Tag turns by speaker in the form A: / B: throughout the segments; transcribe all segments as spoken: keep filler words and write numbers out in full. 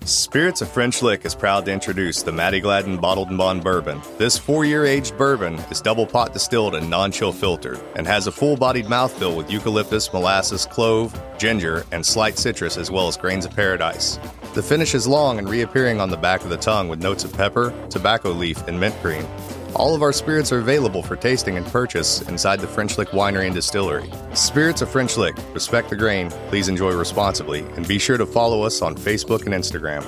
A: Spirits of French Lick is proud to introduce the Matty Gladden Bottled and Bond Bourbon. This four-year aged bourbon is double pot distilled and non-chill filtered, and has a full-bodied mouthfeel with eucalyptus, molasses, clove, ginger, and slight citrus, as well as grains of paradise. The finish is long and reappearing on the back of the tongue with notes of pepper, tobacco leaf, and mint green. All of our spirits are available for tasting and purchase inside the French Lick Winery and Distillery. Spirits of French Lick. Respect the grain, please enjoy responsibly, and be sure to follow us on Facebook and Instagram.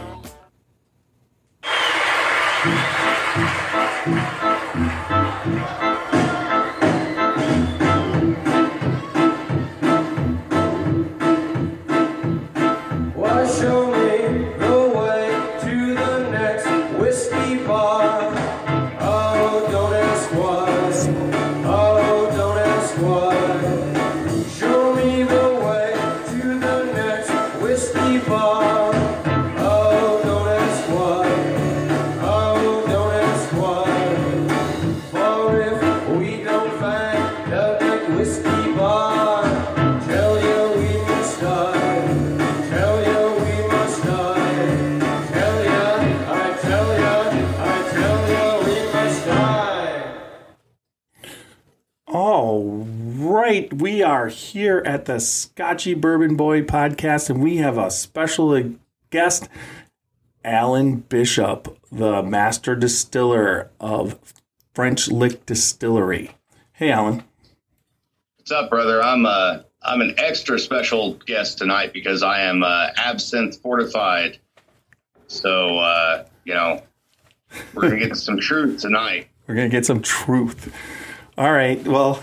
B: We are here at the Scotchy Bourbon Boy podcast, and we have a special guest, Alan Bishop, the master distiller of French Lick Distillery. Hey, Alan.
C: What's up, brother? I'm uh, I'm an extra special guest tonight because I am uh, absinthe fortified. So, uh, you know, we're going to get some truth tonight.
B: We're going to get some truth. All right. Well...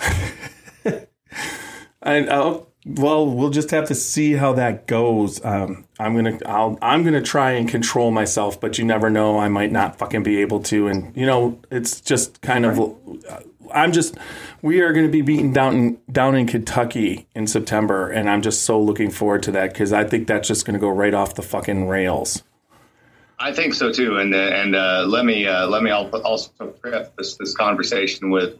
B: I, I'll, well, we'll just have to see how that goes. Um, I'm gonna, I'll, I'm gonna try and control myself, but you never know. I might not fucking be able to, and you know, it's just kind of. I'm just. We are going to be beaten down in, down in Kentucky in September, and I'm just so looking forward to that because I think that's just going to go right off the fucking rails.
C: I think so too, and uh, and uh, let me uh, let me also preface this conversation with.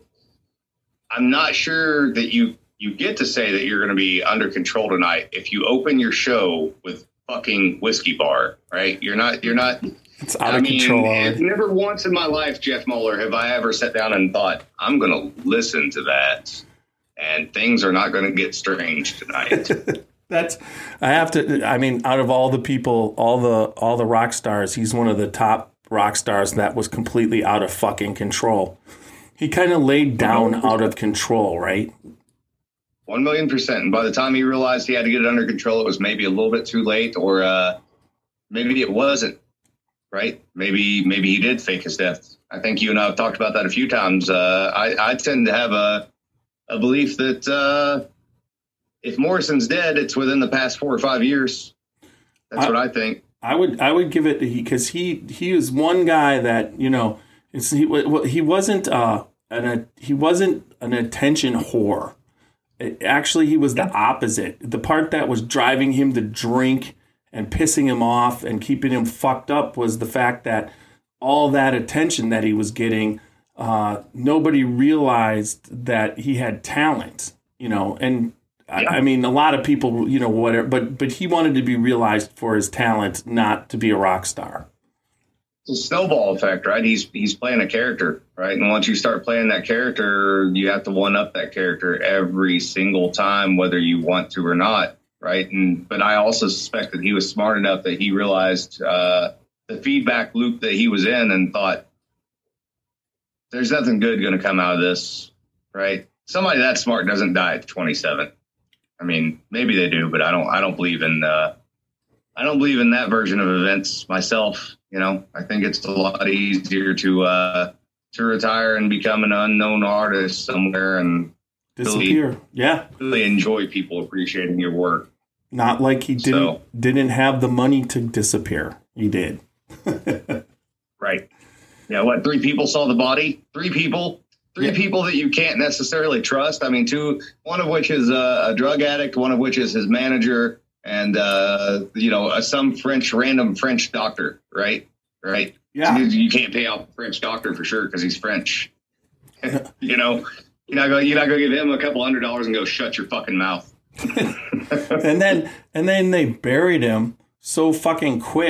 C: I'm not sure that you. You get to say that you're going to be under control tonight if you open your show with fucking whiskey bar, right? You're not, you're not,
B: it's out
C: I
B: of
C: mean,
B: control.
C: Never once in my life, Jeff Moeller, have I ever sat down and thought, I'm going to listen to that and things are not going to get strange tonight.
B: That's, I have to, I mean, out of all the people, all the, all the rock stars, he's one of the top rock stars that was completely out of fucking control. He kind of laid down out of control, right?
C: One million percent. And by the time he realized he had to get it under control, it was maybe a little bit too late, or uh, maybe it wasn't, right? Maybe maybe he did fake his death. I think you and I have talked about that a few times. Uh, I, I tend to have a, a belief that uh, if Morrison's dead, it's within the past four or five years. That's I, what I think.
B: I would I would give it, because he, he was one guy that, you know, it's, he, he wasn't uh, an, he wasn't an attention whore. It, actually, he was the opposite. The part that was driving him to drink and pissing him off and keeping him fucked up was the fact that all that attention that he was getting, uh, nobody realized that he had talent, you know. And yeah. I, I mean, a lot of people, you know, whatever, but but he wanted to be realized for his talent, not to be a rock star.
C: It's a snowball effect, right? He's he's playing a character, right? And once you start playing that character, you have to one up that character every single time, whether you want to or not, right? And but I also suspect that he was smart enough that he realized uh, the feedback loop that he was in and thought, "There's nothing good going to come out of this," right? Somebody that smart doesn't die at twenty-seven. I mean, maybe they do, but I don't. I don't believe in. Uh, I don't believe in that version of events myself. You know, I think it's a lot easier to uh, to retire and become an unknown artist somewhere and
B: disappear.
C: Really,
B: yeah,
C: really enjoy people appreciating your work.
B: Not like he didn't so, didn't have the money to disappear. He did.
C: Right. Yeah. What? Three people saw the body. Three people. Three yeah. people that you can't necessarily trust. I mean, two. One of which is a, a drug addict. One of which is his manager. And, uh, you know, uh, some French, random French doctor, right? Right.
B: Yeah.
C: So you, you can't pay off a French doctor for sure because he's French. You know, you're not going you're not going to give him a couple hundred dollars and go, shut your fucking mouth.
B: and then and then they buried him so fucking quick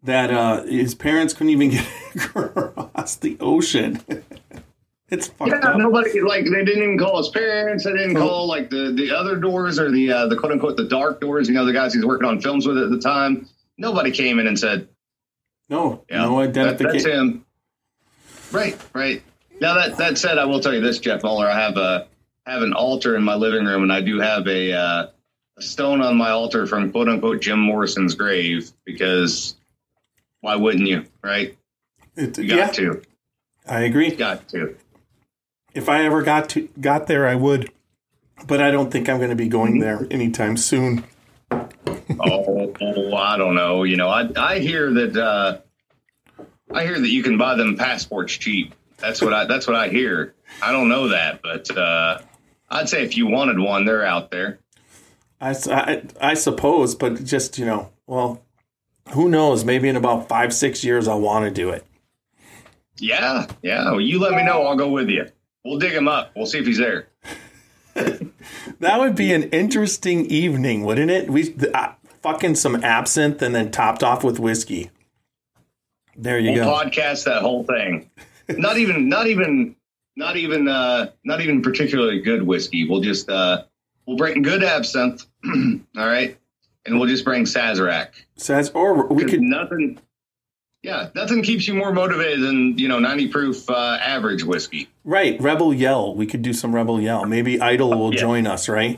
B: that uh, his parents couldn't even get across the ocean. It's fucked
C: yeah,
B: up.
C: Nobody, like, they didn't even call his parents. They didn't call, like, the, the other doors or the, uh, the quote-unquote, the dark doors, you know, the guys he's working on films with at the time. Nobody came in and said,
B: no,
C: yeah,
B: no identification.
C: That, that's him. Right, right. Now, that, that said, I will tell you this, Jeff Muller, I have a have an altar in my living room, and I do have a, uh, a stone on my altar from quote-unquote Jim Morrison's grave, because why wouldn't you, right?
B: It,
C: You got
B: yeah,
C: to.
B: I agree.
C: You got to.
B: If I ever got to got there, I would, but I don't think I'm going to be going there anytime soon.
C: oh, oh, I don't know. You know, I I hear that uh, I hear that you can buy them passports cheap. That's what I that's what I hear. I don't know that, but uh, I'd say if you wanted one, they're out there.
B: I, I, I suppose, but just, you know, well, who knows? Maybe in about five, six years, I'll want to do it.
C: Yeah, yeah. Well, you let me know. I'll go with you. We'll dig him up. We'll see if he's there.
B: That would be an interesting evening, wouldn't it? We uh, fucking some absinthe and then topped off with whiskey. There you
C: we'll
B: go.
C: Podcast that whole thing. Not even, not even, not even, uh, not even particularly good whiskey. We'll just, uh, we'll bring good absinthe. All right. And we'll just bring Sazerac.
B: Saz, or we could
C: nothing. Yeah. Nothing keeps you more motivated than, you know, ninety proof, uh, average whiskey.
B: Right. Rebel Yell. We could do some Rebel Yell. Maybe Idol will
C: yeah.
B: join us, right?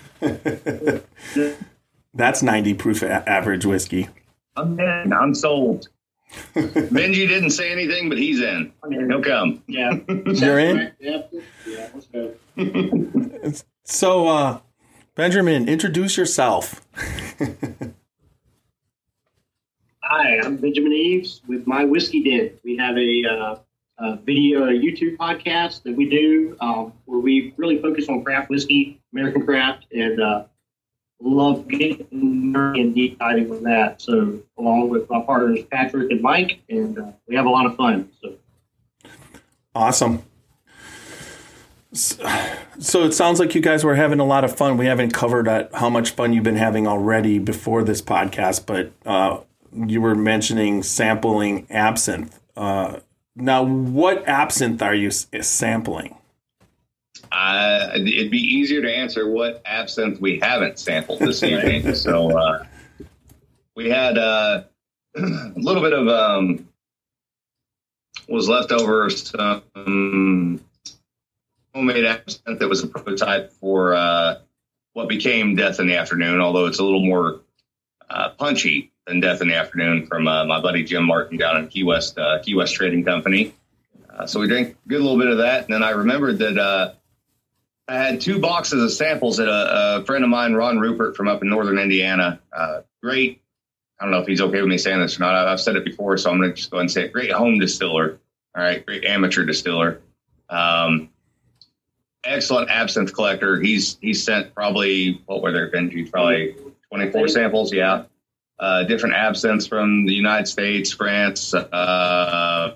B: That's ninety proof a- average whiskey.
C: I'm in. I'm sold. Benji didn't say anything, but he's in. He'll come.
D: Yeah.
B: You're in?
D: Yeah, yeah, let's go.
B: So, uh, Benjamin, introduce yourself.
D: Hi, I'm Benjamin Eves with My Whiskey Den. We have a, uh, a video, a YouTube podcast that we do um, where we really focus on craft whiskey, American craft, and uh, love getting nerdy and deep diving on that. So, along with my partners Patrick and Mike, and uh, we have a lot of fun. So,
B: Awesome. So it sounds like you guys were having a lot of fun. We haven't covered uh, how much fun you've been having already before this podcast, but uh, you were mentioning sampling absinthe. Uh, now, what absinthe are you s- sampling?
C: Uh, it'd be easier to answer what absinthe we haven't sampled this evening. So uh, we had uh, a little bit of um, was left over some homemade absinthe that was a prototype for uh, what became Death in the Afternoon, although it's a little more uh, punchy than Death in the Afternoon, from uh, my buddy Jim Martin down in Key West, uh, Key West Trading Company. Uh, so we drank a good little bit of that. And then I remembered that uh, I had two boxes of samples that a, a friend of mine, Ron Rupert from up in northern Indiana, uh, great. I don't know if he's okay with me saying this or not. I've said it before, so I'm going to just go ahead and say it. Great home distiller. All right. Great amateur distiller. Um, excellent absinthe collector. He's, he's sent probably, what were there, Benji? Probably twenty-four samples. Yeah. Uh, different absinthes from the United States, France, uh,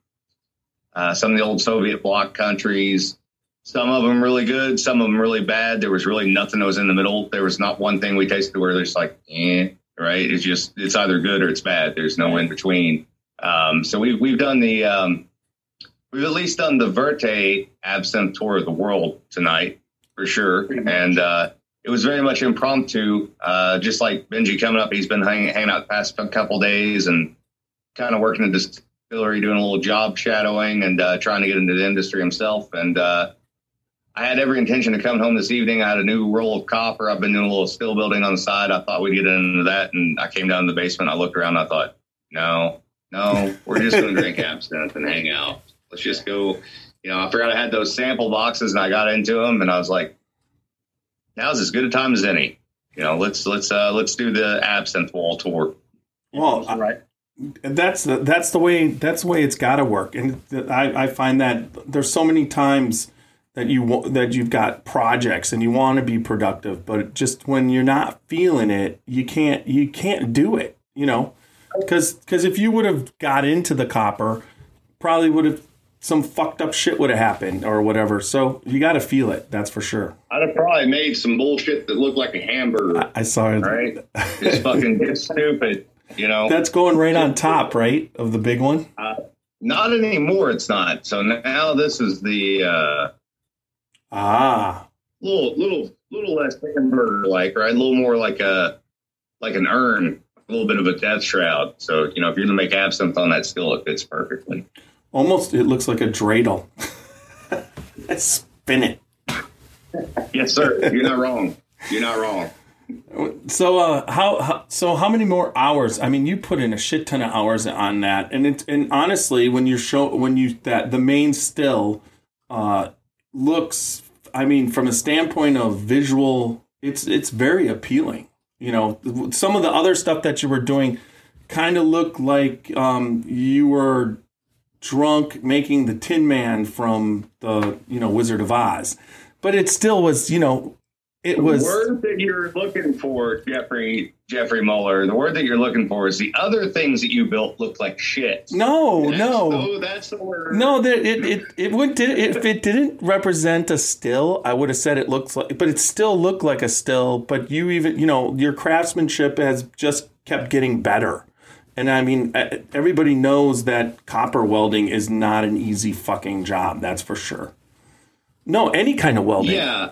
C: uh, some of the old Soviet bloc countries. Some of them really good, some of them really bad. There was really nothing that was in the middle. There was not one thing we tasted where there's like, eh, right? It's just, it's either good or it's bad. There's no in between. Um, so we've, we've done the, um, we've at least done the Verte absinthe tour of the world tonight for sure. And, uh, it was very much impromptu, uh, just like Benji coming up. He's been hanging, hanging out the past couple days and kind of working in the distillery, doing a little job shadowing and uh, trying to get into the industry himself. And uh, I had every intention of coming home this evening. I had a new roll of copper. I've been doing a little still building on the side. I thought we'd get into that. And I came down to the basement. I looked around. And I thought, no, no, we're just going to drink absinthe and hang out. Let's just go. You know, I forgot I had those sample boxes and I got into them and I was like, now's as good a time as any. You know, let's let's uh, let's do the absinthe wall tour.
B: Well,
D: right.
B: That's the, that's the way that's the way it's got to work, and I, I find that there's so many times that you that you've got projects and you want to be productive, but just when you're not feeling it, you can't you can't do it. You know, because because if you would have got into the copper, probably would have. Some fucked up shit would have happened or whatever. So you got to feel it. That's for sure.
C: I'd have probably made some bullshit that looked like a hamburger.
B: I, I saw it.
C: Right? Just fucking just stupid. You know,
B: that's going right on top, right, of the big one.
C: Uh, not anymore. It's not. So now this is the uh,
B: ah
C: little little little less hamburger like, right? A little more like a like an urn, a little bit of a death shroud. So you know, if you're gonna make absinthe on that still, it fits perfectly.
B: Almost, it looks like a dreidel. Spin it.
C: Yes, sir. You're not wrong. You're not wrong.
B: So, uh, how, how so? How many more hours? I mean, you put in a shit ton of hours on that, and it, and honestly, when you show when you that the main still uh, looks, I mean, from a standpoint of visual, it's it's very appealing. You know, some of the other stuff that you were doing kind of looked like um, you were drunk making the Tin Man from the, you know, Wizard of Oz, but it still was, you know, it was
C: the word that you're looking for, Jeffrey Jeffrey Muller. The word that you're looking for is the other things that you built look like shit.
B: No,
C: that's,
B: no,
C: oh, that's the word.
B: No, that it it it would did if it didn't represent a still, I would have said it looks like, but it still looked like a still. But you even, you know, your craftsmanship has just kept getting better. And I mean, everybody knows that copper welding is not an easy fucking job. That's for sure. No, any kind of welding.
C: Yeah,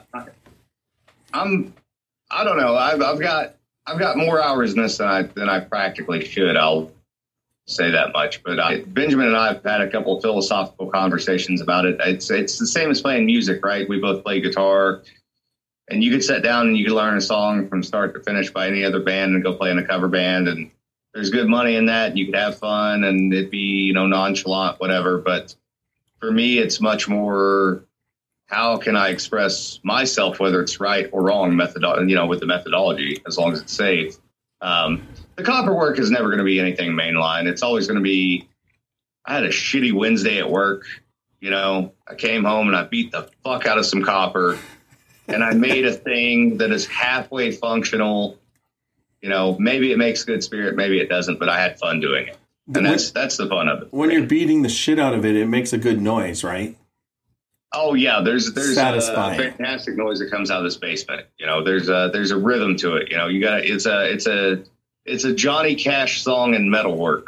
C: I'm. I don't know. I've I've got I've got more hours in this than I than I practically should. I'll say that much. But I, Benjamin and I have had a couple of philosophical conversations about it. It's it's the same as playing music, right? We both play guitar, and you could sit down and you could learn a song from start to finish by any other band and go play in a cover band, and there's good money in that. You could have fun and it'd be, you know, nonchalant, whatever. But for me, it's much more, how can I express myself, whether it's right or wrong, method, you know, with the methodology, as long as it's safe. Um, the copper work is never going to be anything mainline. It's always going to be, I had a shitty Wednesday at work. You know, I came home and I beat the fuck out of some copper and I made a thing that is halfway functional. You know, maybe it makes good spirit, maybe it doesn't, but I had fun doing it. And that's that's the fun of it.
B: When you're beating the shit out of it, it makes a good noise, right?
C: Oh yeah, there's there's
B: satisfying.
C: a fantastic noise that comes out of this basement. You know, there's a there's a rhythm to it. You know, you got it's a it's a it's a Johnny Cash song in metalwork.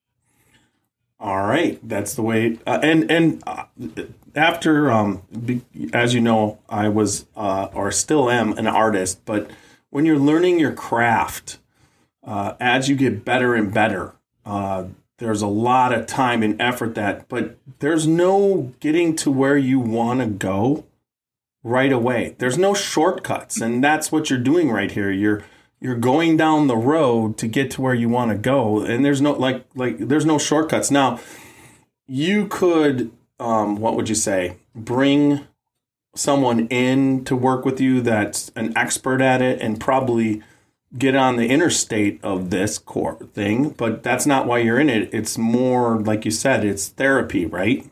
B: All right, that's the way. Uh, and and uh, after, um, be, as you know, I was uh, or still am an artist, but when you're learning your craft, uh, as you get better and better, uh, there's a lot of time and effort that, but there's no getting to where you want to go right away. There's no shortcuts, and that's what you're doing right here. You're you're going down the road to get to where you want to go, and there's no like like there's no shortcuts. Now, you could, um, what would you say, bring someone in to work with you that's an expert at it and probably get on the interstate of this core thing, but that's not why you're in it. It's more, like you said, it's therapy, right?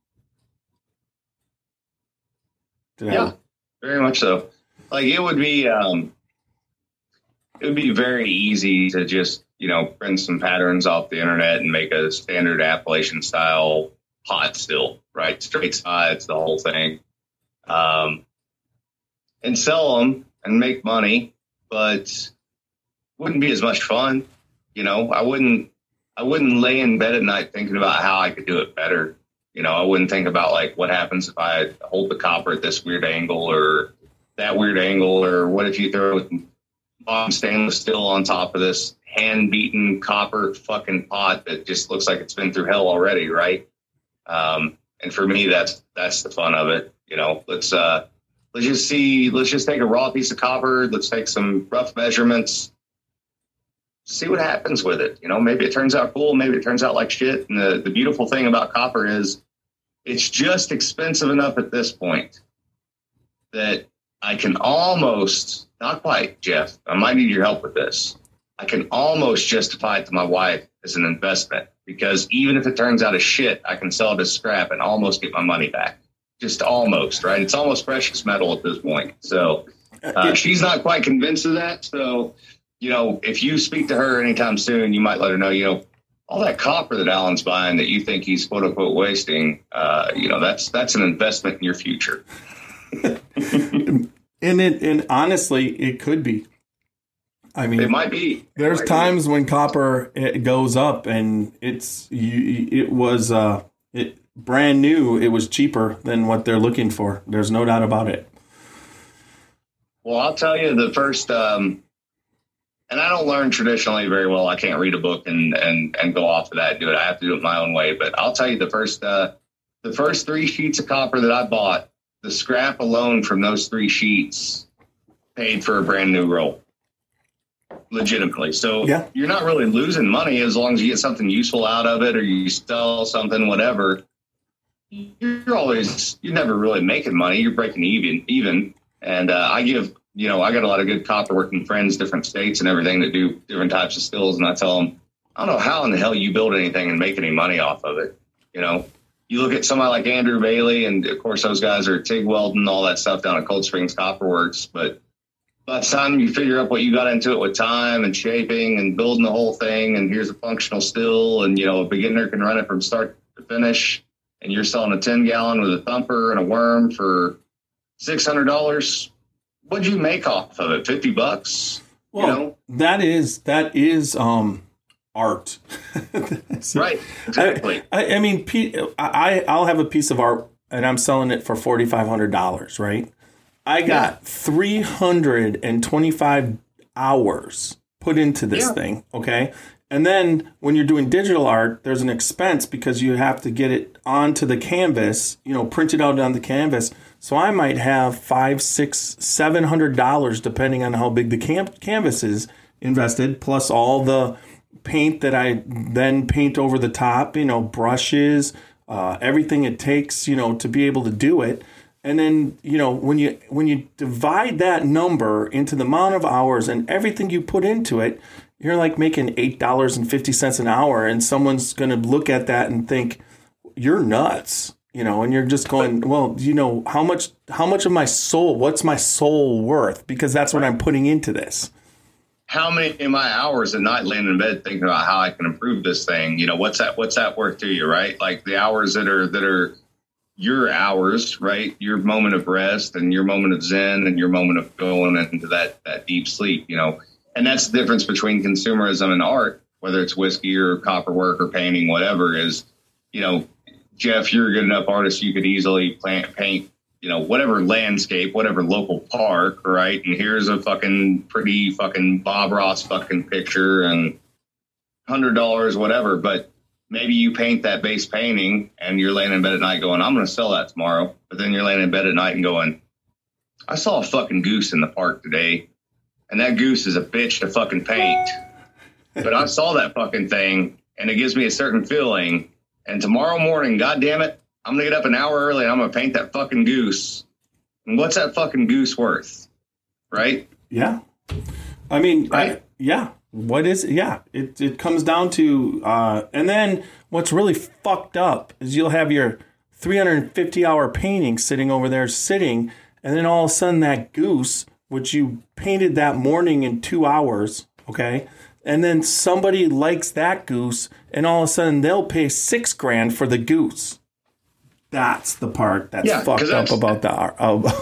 B: Did
C: yeah,
B: I...
C: very much so. Like it would be, um, it would be very easy to just, you know, print some patterns off the internet and make a standard Appalachian style pot still, right? Straight sides, the whole thing. Um, and sell them and make money, but wouldn't be as much fun. You know, I wouldn't, I wouldn't lay in bed at night thinking about how I could do it better. You know, I wouldn't think about like what happens if I hold the copper at this weird angle or that weird angle, or what if you throw bomb stainless steel on top of this hand beaten copper fucking pot that just looks like it's been through hell already. Right. Um, and for me, that's, that's the fun of it. You know, let's uh, let's just see. Let's just take a raw piece of copper. Let's take some rough measurements. See what happens with it. You know, maybe it turns out cool. Maybe it turns out like shit. And the, the beautiful thing about copper is it's just expensive enough at this point that I can almost, not quite, Jeff, I might need your help with this. I can almost justify it to my wife as an investment, because even if it turns out as shit, I can sell it as scrap and almost get my money back. Just almost, right? It's almost precious metal at this point. So uh, she's not quite convinced of that. So, you know, if you speak to her anytime soon, you might let her know, you know, all that copper that Alan's buying that you think he's quote unquote wasting, uh, you know, that's that's an investment in your future.
B: and it and honestly, it could be. I mean,
C: it might be.
B: There's
C: might
B: times
C: be.
B: when copper it goes up, and it's you, it was uh, it brand new. It was cheaper than what they're looking for. There's no doubt about it.
C: Well, I'll tell you the first, um, and I don't learn traditionally very well. I can't read a book and and and go off of that. Do it. I have to do it my own way. But I'll tell you the first uh, the first three sheets of copper that I bought, the scrap alone from those three sheets paid for a brand new roll. Legitimately. So
B: yeah.
C: You're not really losing money as long as you get something useful out of it or you sell something, whatever. You're always, you're never really making money. You're breaking even, even. And uh, I give, you know, I got a lot of good copper working friends, different states and everything that do different types of stills. And I tell them, I don't know how in the hell you build anything and make any money off of it. You know, you look at somebody like Andrew Bailey, and of course those guys are TIG welding, all that stuff down at Cold Springs Copper Works. But by the time you figure out what you got into it with time and shaping and building the whole thing, and here's a functional still, and, you know, a beginner can run it from start to finish, and you're selling a ten gallon with a thumper and a worm for six hundred dollars. What'd you make off of it? fifty bucks?
B: Well,
C: you know?
B: that is, that is, um, art.
C: So, right. Exactly.
B: I, I, I mean, I, I'll have a piece of art and I'm selling it for forty-five hundred dollars, right? I got yeah. three hundred twenty-five hours put into this yeah. thing, okay? And then when you're doing digital art, there's an expense because you have to get it onto the canvas, you know, print it out on the canvas. So I might have five, six, seven hundred dollars, depending on how big the cam- canvas is, invested, plus all the paint that I then paint over the top, you know, brushes, uh, everything it takes, you know, to be able to do it. And then, you know, when you when you divide that number into the amount of hours and everything you put into it, you're like making eight dollars and fifty cents an hour. And someone's going to look at that and think, you're nuts, you know, and you're just going, well, you know, how much how much of my soul, what's my soul worth? Because that's what I'm putting into this.
C: How many of my hours at night laying in bed thinking about how I can improve this thing? You know, what's that what's that worth to you, right? Like the hours that are that are your hours, right? Your moment of rest and your moment of zen and your moment of going into that, that deep sleep, you know, and that's the difference between consumerism and art, whether it's whiskey or copper work or painting, whatever is, you know, Jeff, you're a good enough artist. You could easily plant, paint, you know, whatever landscape, whatever local park, right? And here's a fucking pretty fucking Bob Ross fucking picture and hundred dollars, whatever. But maybe you paint that base painting and you're laying in bed at night going, I'm going to sell that tomorrow. But then you're laying in bed at night and going, I saw a fucking goose in the park today. And that goose is a bitch to fucking paint. But I saw that fucking thing and it gives me a certain feeling. And tomorrow morning, God damn it, I'm going to get up an hour early and I'm going to paint that fucking goose. And what's that fucking goose worth? Right?
B: Yeah. I mean,
C: right?
B: I, yeah. What is it? Yeah, it, it comes down to, uh, and then what's really fucked up is you'll have your three hundred fifty hour painting sitting over there sitting, and then all of a sudden that goose, which you painted that morning in two hours, okay, and then somebody likes that goose, and all of a sudden they'll pay six grand for the goose. That's the part that's yeah, fucked up about the art.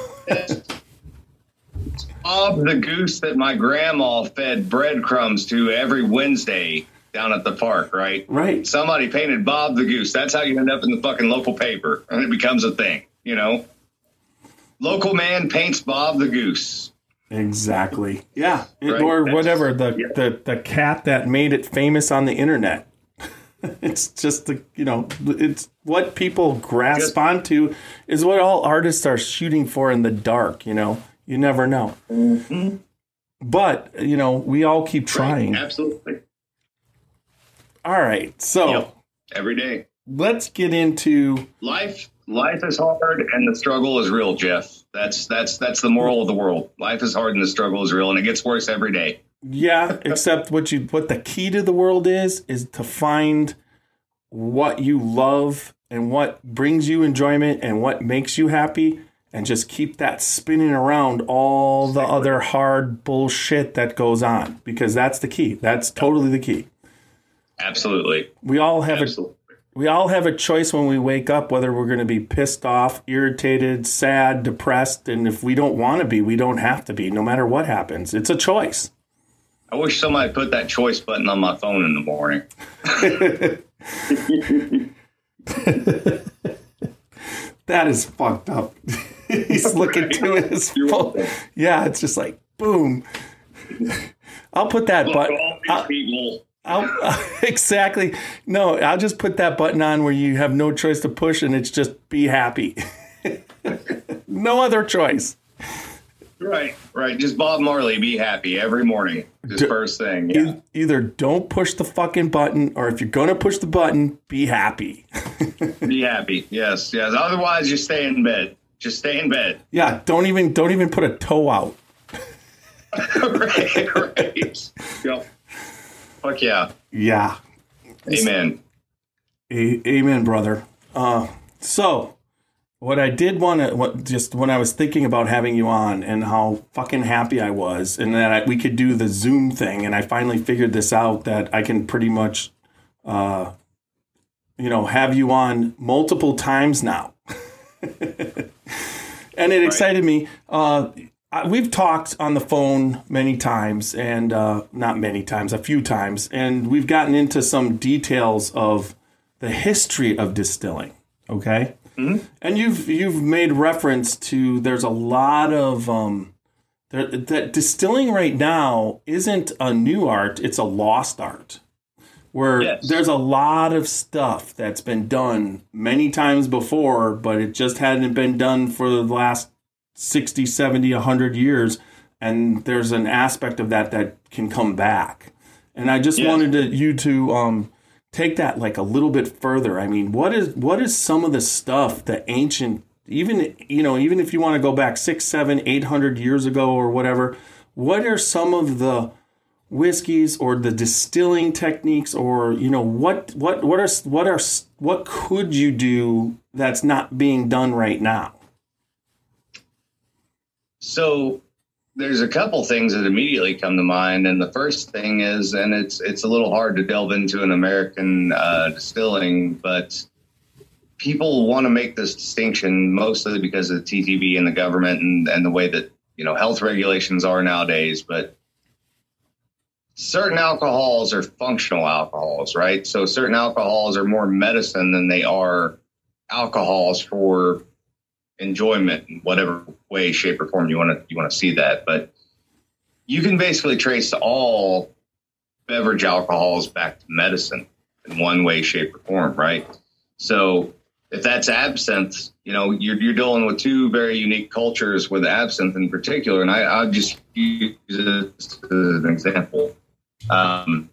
C: Bob the goose that my grandma fed breadcrumbs to every Wednesday down at the park, right?
B: Right.
C: Somebody painted Bob the goose. That's how you end up in the fucking local paper, and it becomes a thing, you know? Local man paints Bob the goose.
B: Exactly. Yeah.
C: Right?
B: Or
C: That's,
B: whatever, the,
C: yeah.
B: the, the cat that made it famous on the internet. It's just the, you know, it's what people grasp just, onto is what all artists are shooting for in the dark, you know? You never know.
C: Mm-hmm.
B: But, you know, we all keep trying.
C: Right, absolutely.
B: All right. So
C: yep. Every day.
B: Let's get into
C: life. Life is hard and the struggle is real, Jeff. That's that's that's the moral of the world. Life is hard and the struggle is real, and it gets worse every day.
B: Yeah, except what you what the key to the world is is to find what you love and what brings you enjoyment and what makes you happy. And just keep that spinning around all the other hard bullshit that goes on, because that's the key. That's totally the key.
C: Absolutely.
B: We all have
C: Absolutely.
B: a we all have a choice when we wake up whether we're going to be pissed off, irritated, sad, depressed, and if we don't want to be, we don't have to be. No matter what happens, it's a choice.
C: I wish somebody put that choice button on my phone in the morning.
B: That is fucked up. He's looking to his phone. Yeah, it's just like, boom. I'll put that button. I'll, I'll, uh, exactly. No, I'll just put that button on where you have no choice to push, and it's just be happy. No other choice.
C: Right, right. Just Bob Marley, be happy every morning. Just Do, first thing. Yeah.
B: E- either don't push the fucking button, or if you're going to push the button, be happy.
C: Be happy. Yes, yes. Otherwise, you stay in bed. Just stay in bed.
B: Yeah, don't even don't even put a toe out.
C: Right, right. Yep. Fuck yeah.
B: Yeah.
C: Amen.
B: A- amen, brother. Uh, so, what I did want to, what just when I was thinking about having you on and how fucking happy I was, and that I, we could do the Zoom thing, and I finally figured this out that I can pretty much, uh, you know, have you on multiple times now. And it right. excited me. Uh, we've talked on the phone many times, and uh, not many times, a few times, and we've gotten into some details of the history of distilling. Okay, mm-hmm. And you've you've made reference to there's a lot of um, there, that distilling right now isn't a new art; it's a lost art. Where yes. there's a lot of stuff that's been done many times before, but it just hadn't been done for the last sixty, seventy, one hundred years. And there's an aspect of that that can come back. And I just yes. wanted to, you to um, take that like a little bit further. I mean, what is what is some of the stuff, the ancient, even, you know, even if you want to go back six, seven, eight hundred years ago or whatever, what are some of the whiskeys or the distilling techniques, or you know what what what are what are what could you do that's not being done right now?
C: So there's a couple things that immediately come to mind, and the first thing is, and it's it's a little hard to delve into an American uh, distilling, but people want to make this distinction mostly because of the T T B and the government and, and the way that you know health regulations are nowadays, but certain alcohols are functional alcohols, right? So certain alcohols are more medicine than they are alcohols for enjoyment in whatever way, shape, or form you want to you want to see that. But you can basically trace all beverage alcohols back to medicine in one way, shape, or form, right? So if that's absinthe, you know, you're, you're dealing with two very unique cultures with absinthe in particular. And I, I'll just use this as an example. Um,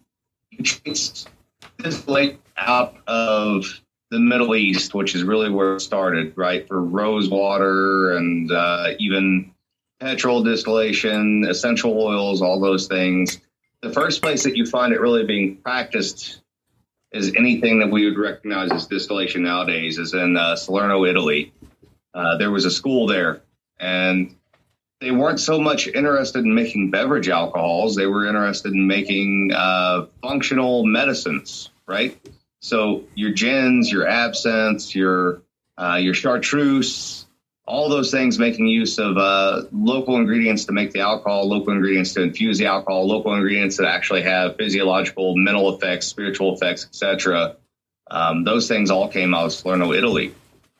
C: it's distillate out of the Middle East, which is really where it started, right? For rose water and uh, even petrol distillation, essential oils, all those things. The first place that you find it really being practiced is anything that we would recognize as distillation nowadays is in uh, Salerno, Italy. Uh, there was a school there, and they weren't so much interested in making beverage alcohols. They were interested in making uh, functional medicines, right? So your gins, your absinthe, your uh, your chartreuse, all those things making use of uh, local ingredients to make the alcohol, local ingredients to infuse the alcohol, local ingredients that actually have physiological, mental effects, spiritual effects, et cetera. Um, those things all came out of Salerno, Italy.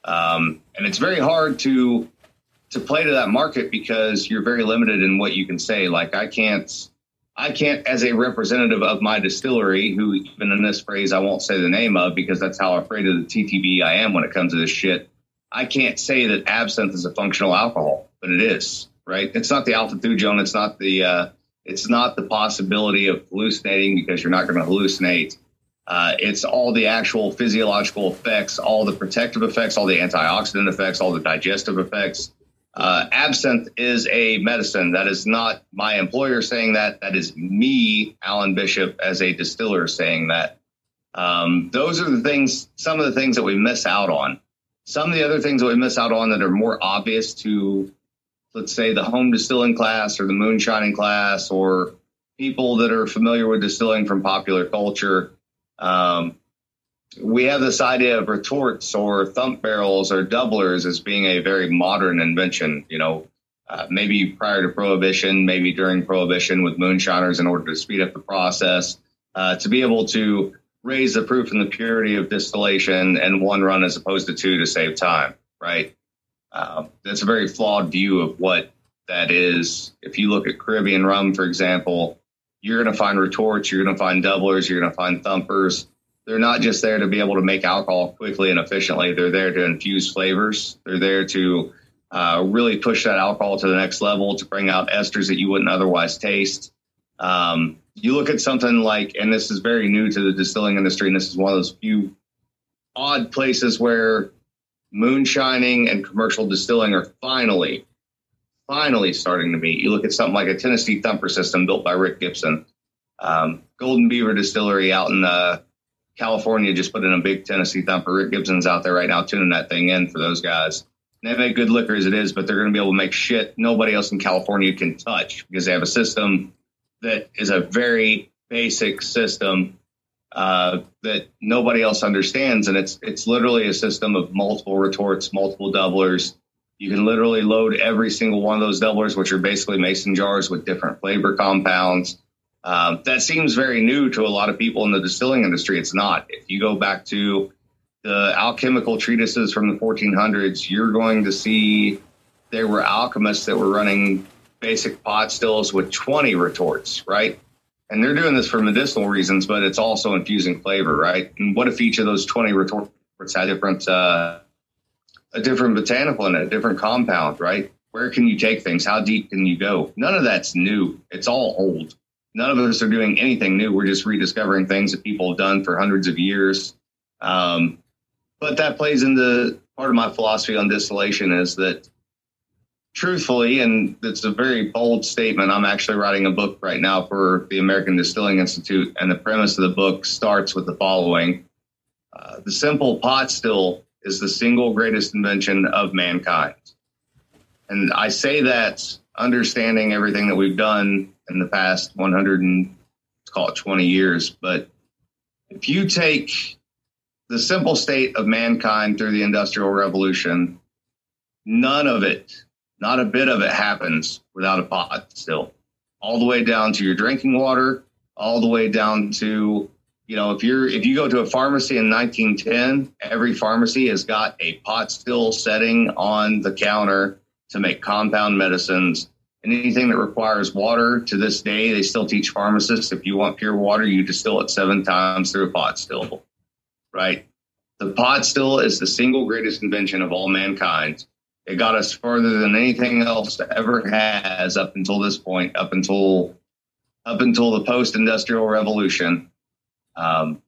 C: Um, and it's very hard to to play to that market because you're very limited in what you can say. Like I can't, I can't, as a representative of my distillery, who even in this phrase, I won't say the name of because that's how afraid of the T T B I am when it comes to this shit. I can't say that absinthe is a functional alcohol, but it is, right? It's not the alpha-thujone. It's not the, uh, it's not the possibility of hallucinating because you're not going to hallucinate. Uh, it's all the actual physiological effects, all the protective effects, all the antioxidant effects, all the digestive effects. Uh, absinthe is a medicine. That is not my employer saying that. That is me, Alan Bishop, as a distiller saying that. Um, those are the things, some of the things that we miss out on. Some of the other things that we miss out on that are more obvious to, let's say, the home distilling class or the moonshining class or people that are familiar with distilling from popular culture. Um, we have this idea of retorts or thump barrels or doublers as being a very modern invention. You know, uh, maybe prior to Prohibition, maybe during Prohibition with moonshiners in order to speed up the process, uh, to be able to raise the proof and the purity of distillation in one run as opposed to two to save time, right? Uh, that's a very flawed view of what that is. If you look at Caribbean rum, for example, you're going to find retorts, you're going to find doublers, you're going to find thumpers. They're not just there to be able to make alcohol quickly and efficiently. They're there to infuse flavors. They're there to uh, really push that alcohol to the next level, to bring out esters that you wouldn't otherwise taste. Um, you look at something like, and this is very new to the distilling industry, and this is one of those few odd places where moonshining and commercial distilling are finally, finally starting to meet. You look at something like a Tennessee Thumper system built by Rick Gibson. Um, Golden Beaver Distillery out in uh, California just put in a big Tennessee Thumper. Rick Gibson's out there right now tuning that thing in for those guys. And they make good liquor as it is, but they're going to be able to make shit nobody else in California can touch because they have a system that is a very basic system uh, that nobody else understands. And it's it's literally a system of multiple retorts, multiple doublers. You can literally load every single one of those doublers, which are basically mason jars with different flavor compounds. Um, that seems very new to a lot of people in the distilling industry. It's not. If you go back to the alchemical treatises from the fourteen hundreds, you're going to see there were alchemists that were running basic pot stills with twenty retorts, right? And they're doing this for medicinal reasons, but it's also infusing flavor, right? And what if each of those twenty retorts had different, uh, a different botanical in it, a different compound, right? Where can you take things? How deep can you go? None of that's new. It's all old. None of us are doing anything new. We're just rediscovering things that people have done for hundreds of years. Um, but that plays into part of my philosophy on distillation is that truthfully, and it's a very bold statement, I'm actually writing a book right now for the American Distilling Institute, and the premise of the book starts with the following. Uh, the simple pot still is the single greatest invention of mankind. And I say that understanding everything that we've done in the past one hundred and let's call it twenty years. But if you take the simple state of mankind through the Industrial Revolution, none of it, not a bit of it happens without a pot still. All the way down to your drinking water, all the way down to, you know, if you're if you go to a pharmacy in nineteen ten, every pharmacy has got a pot still setting on the counter to make compound medicines. And anything that requires water, to this day, they still teach pharmacists, if you want pure water, you distill it seven times through a pot still, right? The pot still is the single greatest invention of all mankind. It got us further than anything else ever has up until this point, up until up until the post-industrial revolution. Um,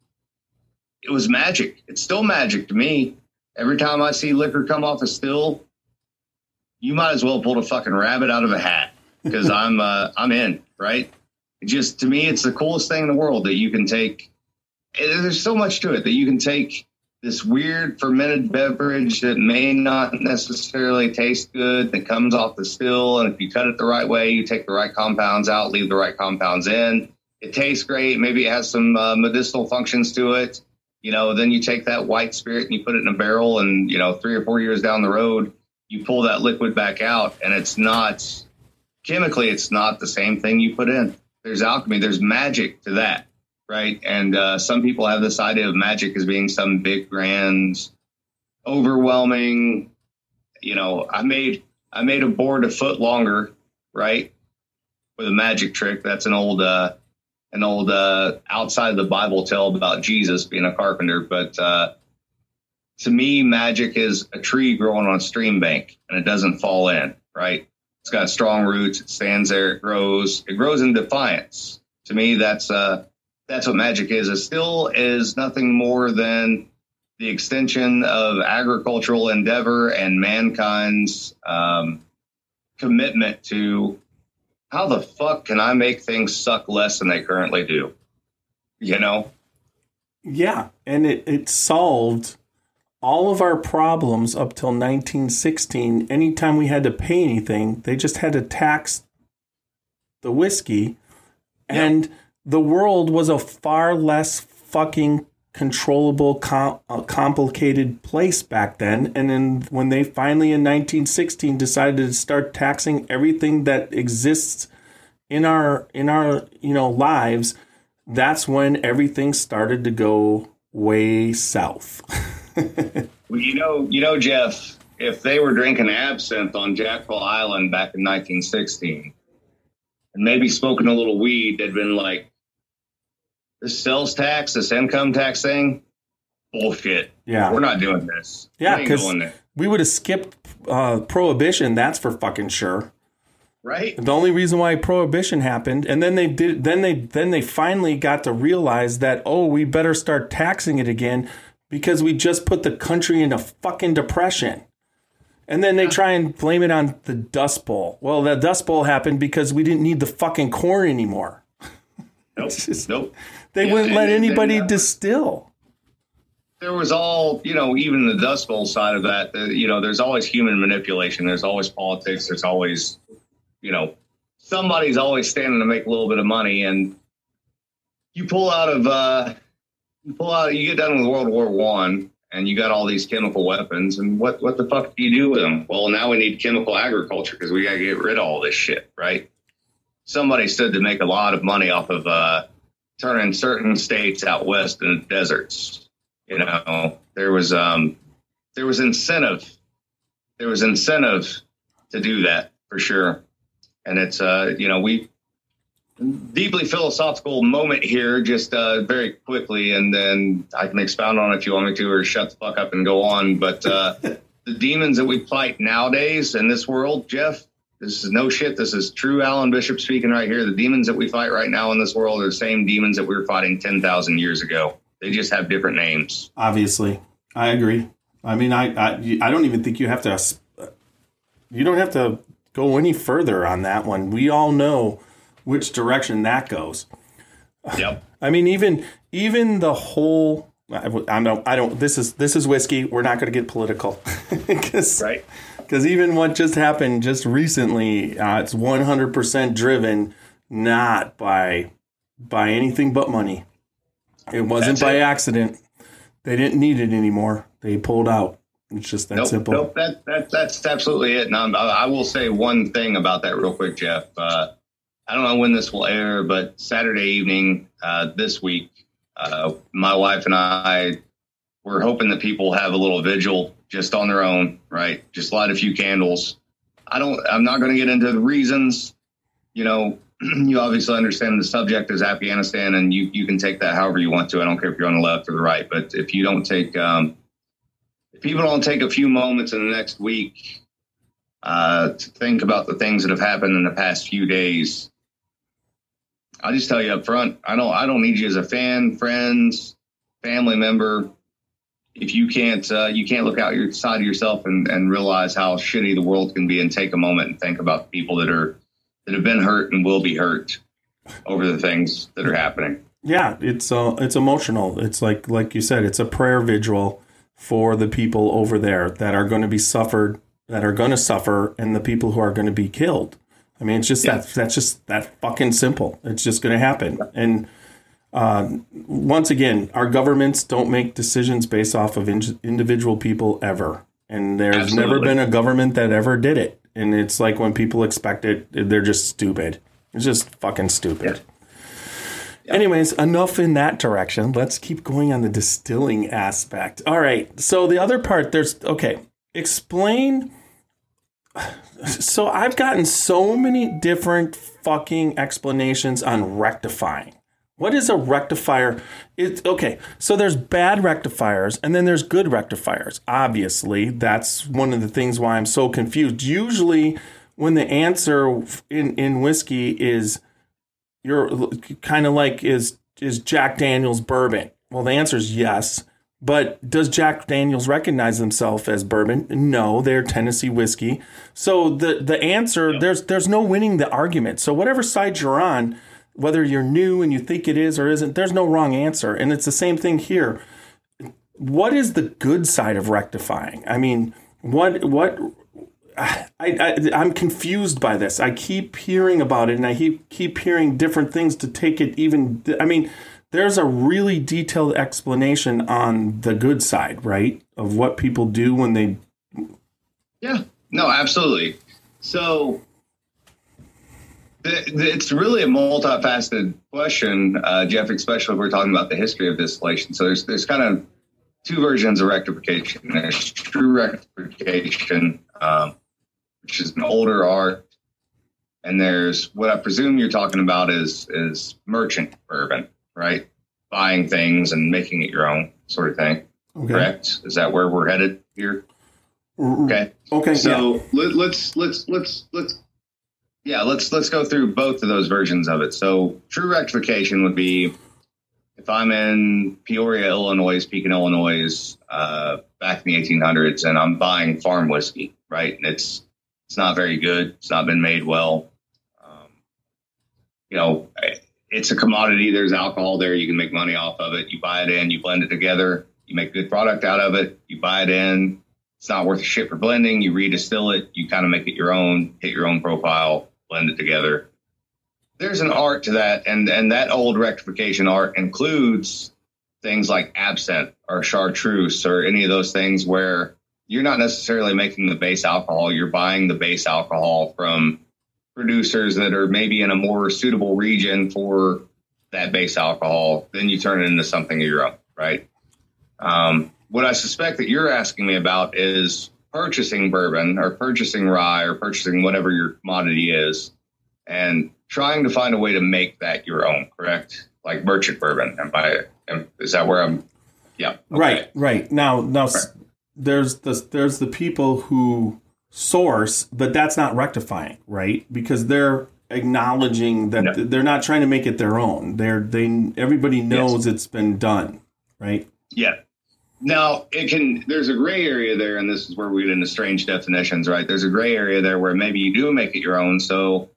C: it was magic. It's still magic to me. Every time I see liquor come off a still, you might as well pull a fucking rabbit out of a hat because I'm uh, I'm in, right? It just, to me, it's the coolest thing in the world that you can take. There's so much to it that you can take this weird fermented beverage that may not necessarily taste good that comes off the still. And if you cut it the right way, you take the right compounds out, leave the right compounds in. It tastes great. Maybe it has some uh, medicinal functions to it. You know, then you take that white spirit and you put it in a barrel and, you know, three or four years down the road, you pull that liquid back out and it's not, chemically, it's not the same thing you put in. There's alchemy, there's magic to that, right? And uh, some people have this idea of magic as being some big, grand, overwhelming, you know, I made, I made a board a foot longer, right? With a magic trick. That's an old, uh, an old uh, outside of the Bible tale about Jesus being a carpenter. But uh, to me, magic is a tree growing on a stream bank and it doesn't fall in, right? It's got strong roots. It stands there. It grows. It grows in defiance. To me, that's uh, that's what magic is. It still is nothing more than the extension of agricultural endeavor and mankind's um, commitment to how the fuck can I make things suck less than they currently do? You know?
B: Yeah, and it, it solved all of our problems up till nineteen sixteen. Anytime we had to pay anything, they just had to tax the whiskey. Yep. And the world was a far less fucking controllable, com- uh, complicated place back then. And then when they finally in nineteen sixteen decided to start taxing everything that exists in our in our you know lives, that's when everything started to go way south.
C: Well, you know, you know, Jeff, if they were drinking absinthe on Jackal Island back in nineteen sixteen and maybe smoking a little weed, they'd been like, this sales tax, this income tax thing, bullshit.
B: Yeah.
C: We're not doing this.
B: Yeah,
C: We ain't
B: because
C: going there.
B: we would have skipped uh, prohibition. That's for fucking sure.
C: Right?
B: The only reason why prohibition happened, and then they did, then they then they finally got to realize that, oh, we better start taxing it again because we just put the country in a fucking depression. And then they try and blame it on the Dust Bowl. Well, the Dust Bowl happened because we didn't need the fucking corn anymore.
C: Nope.
B: Just-
C: nope.
B: They
C: Yeah,
B: wouldn't
C: and-
B: let
C: and-
B: anybody
C: and-
B: distill.
C: There was all, you know, even the Dust Bowl side of that, uh, you know, there's always human manipulation. There's always politics. There's always, you know, somebody's always standing to make a little bit of money. And you pull out of, uh, you pull out, you get done with World War One and you got all these chemical weapons. And what, what the fuck do you do with them? Well, now we need chemical agriculture because we got to get rid of all this shit, right? Somebody stood to make a lot of money off of uh, turning certain states out west in the deserts. You know, there was um, there was incentive. There was incentive to do that for sure. And it's, uh, you know, we deeply philosophical moment here, just uh, very quickly. And then I can expound on it if you want me to, or shut the fuck up and go on. But uh, the demons that we fight nowadays in this world, Jeff, this is no shit. This is true Alan Bishop speaking right here. The demons that we fight right now in this world are the same demons that we were fighting ten thousand years ago. They just have different names.
B: Obviously, I agree. I mean, I, I I don't even think you have to. You don't have to go any further on that one. We all know which direction that goes.
C: Yep.
B: I mean, even even the whole. I, I don't. I don't. This is this is whiskey. We're not going to get political, because
C: Right.
B: Because even what just happened just recently, uh, it's one hundred percent driven not by by anything but money. It wasn't
C: That's
B: by
C: it.
B: accident. They didn't need it anymore. They pulled out. It's just that
C: Nope,
B: simple.
C: nope, that, that, that's absolutely it. And I'm, I will say one thing about that real quick, Jeff. Uh, I don't know when this will air, but Saturday evening uh, this week, uh, my wife and I were hoping that people have a little vigil just on their own, right? Just light a few candles. I don't, I'm not going to get into the reasons. You know, you obviously understand the subject is Afghanistan, and you, you can take that however you want to. I don't care if you're on the left or the right, but if you don't take, um, if people don't take a few moments in the next week uh, to think about the things that have happened in the past few days, I'll just tell you up front, I don't, I don't need you as a fan, friends, family member. If you can't, uh, you can't look out your side of yourself and, and realize how shitty the world can be, and take a moment and think about the people that are that have been hurt and will be hurt over the things that are happening.
B: Yeah, it's uh, it's emotional. It's like like you said, it's a prayer vigil for the people over there that are going to be suffered, that are going to suffer, and the people who are going to be killed. I mean, it's just
C: Yeah.
B: that that's just that fucking simple. It's just going to happen. And uh, once again, our governments don't make decisions based off of in- individual people ever. And there's
C: Absolutely.
B: never been a government that ever did it. And it's like when people expect it, they're just stupid. It's just fucking stupid.
C: Yeah.
B: Anyways, enough in that direction. Let's keep going on the distilling aspect. All right. So the other part, there's, okay, explain. So I've gotten so many different fucking explanations on rectifying. What is a rectifier? It's okay. So there's bad rectifiers and then there's good rectifiers. Obviously, that's one of the things why I'm so confused. Usually when the answer in, in whiskey is you're kind of like is is Jack Daniel's bourbon. Well, the answer is yes. But does Jack Daniel's recognize themselves as bourbon? No, they're Tennessee whiskey. So the the answer,
C: Yeah.
B: there's there's no winning the argument. So whatever side you're on, whether you're new and you think it is or isn't, there's no wrong answer. And it's the same thing here. What is the good side of rectifying? I mean, what what I, I I'm confused by this. I keep hearing about it, and I keep keep hearing different things to take it even. I mean, there's a really detailed explanation on the good side, right? Of what people do when they.
C: Yeah, no, absolutely. So the, the, it's really a multifaceted question, uh, Jeff, especially if we're talking about the history of distillation. So there's there's kind of two versions of rectification. There's true rectification, um, which is an older art, and there's what I presume you're talking about is is merchant bourbon, right? Buying things and making it your own sort of thing. Okay. Correct? Is that where we're headed here? Okay.
B: Okay.
C: So
B: yeah.
C: let, let's let's let's let's yeah let's let's go through both of those versions of it. So true rectification would be if I'm in Peoria, Illinois, Pekin, Illinois, uh, back in the eighteen hundreds, and I'm buying farm whiskey, right? And it's it's not very good. It's not been made well. Um, you know, it's a commodity. There's alcohol there. You can make money off of it. You buy it in. You blend it together. You make a good product out of it. You buy it in. It's not worth a shit for blending. You redistill it. You kind of make it your own, hit your own profile, blend it together. There's an art to that. And, and that old rectification art includes things like absinthe or chartreuse or any of those things where you're not necessarily making the base alcohol. You're buying the base alcohol from producers that are maybe in a more suitable region for that base alcohol. Then you turn it into something of your own, right? Um, What I suspect that you're asking me about is purchasing bourbon or purchasing rye or purchasing whatever your commodity is and trying to find a way to make that your own, correct? Like merchant bourbon. Am I, am, is that where I'm? Yeah. Okay.
B: Right, right. Now, now right. there's the, there's the people who source, but that's not rectifying, right? Because they're acknowledging that no. they're not trying to make it their own. They're, they, everybody knows yes. it's been done, right?
C: Yeah. Now, it can. There's a gray area there, and this is where we get into strange definitions, right? There's a gray area there where maybe you do make it your own. So,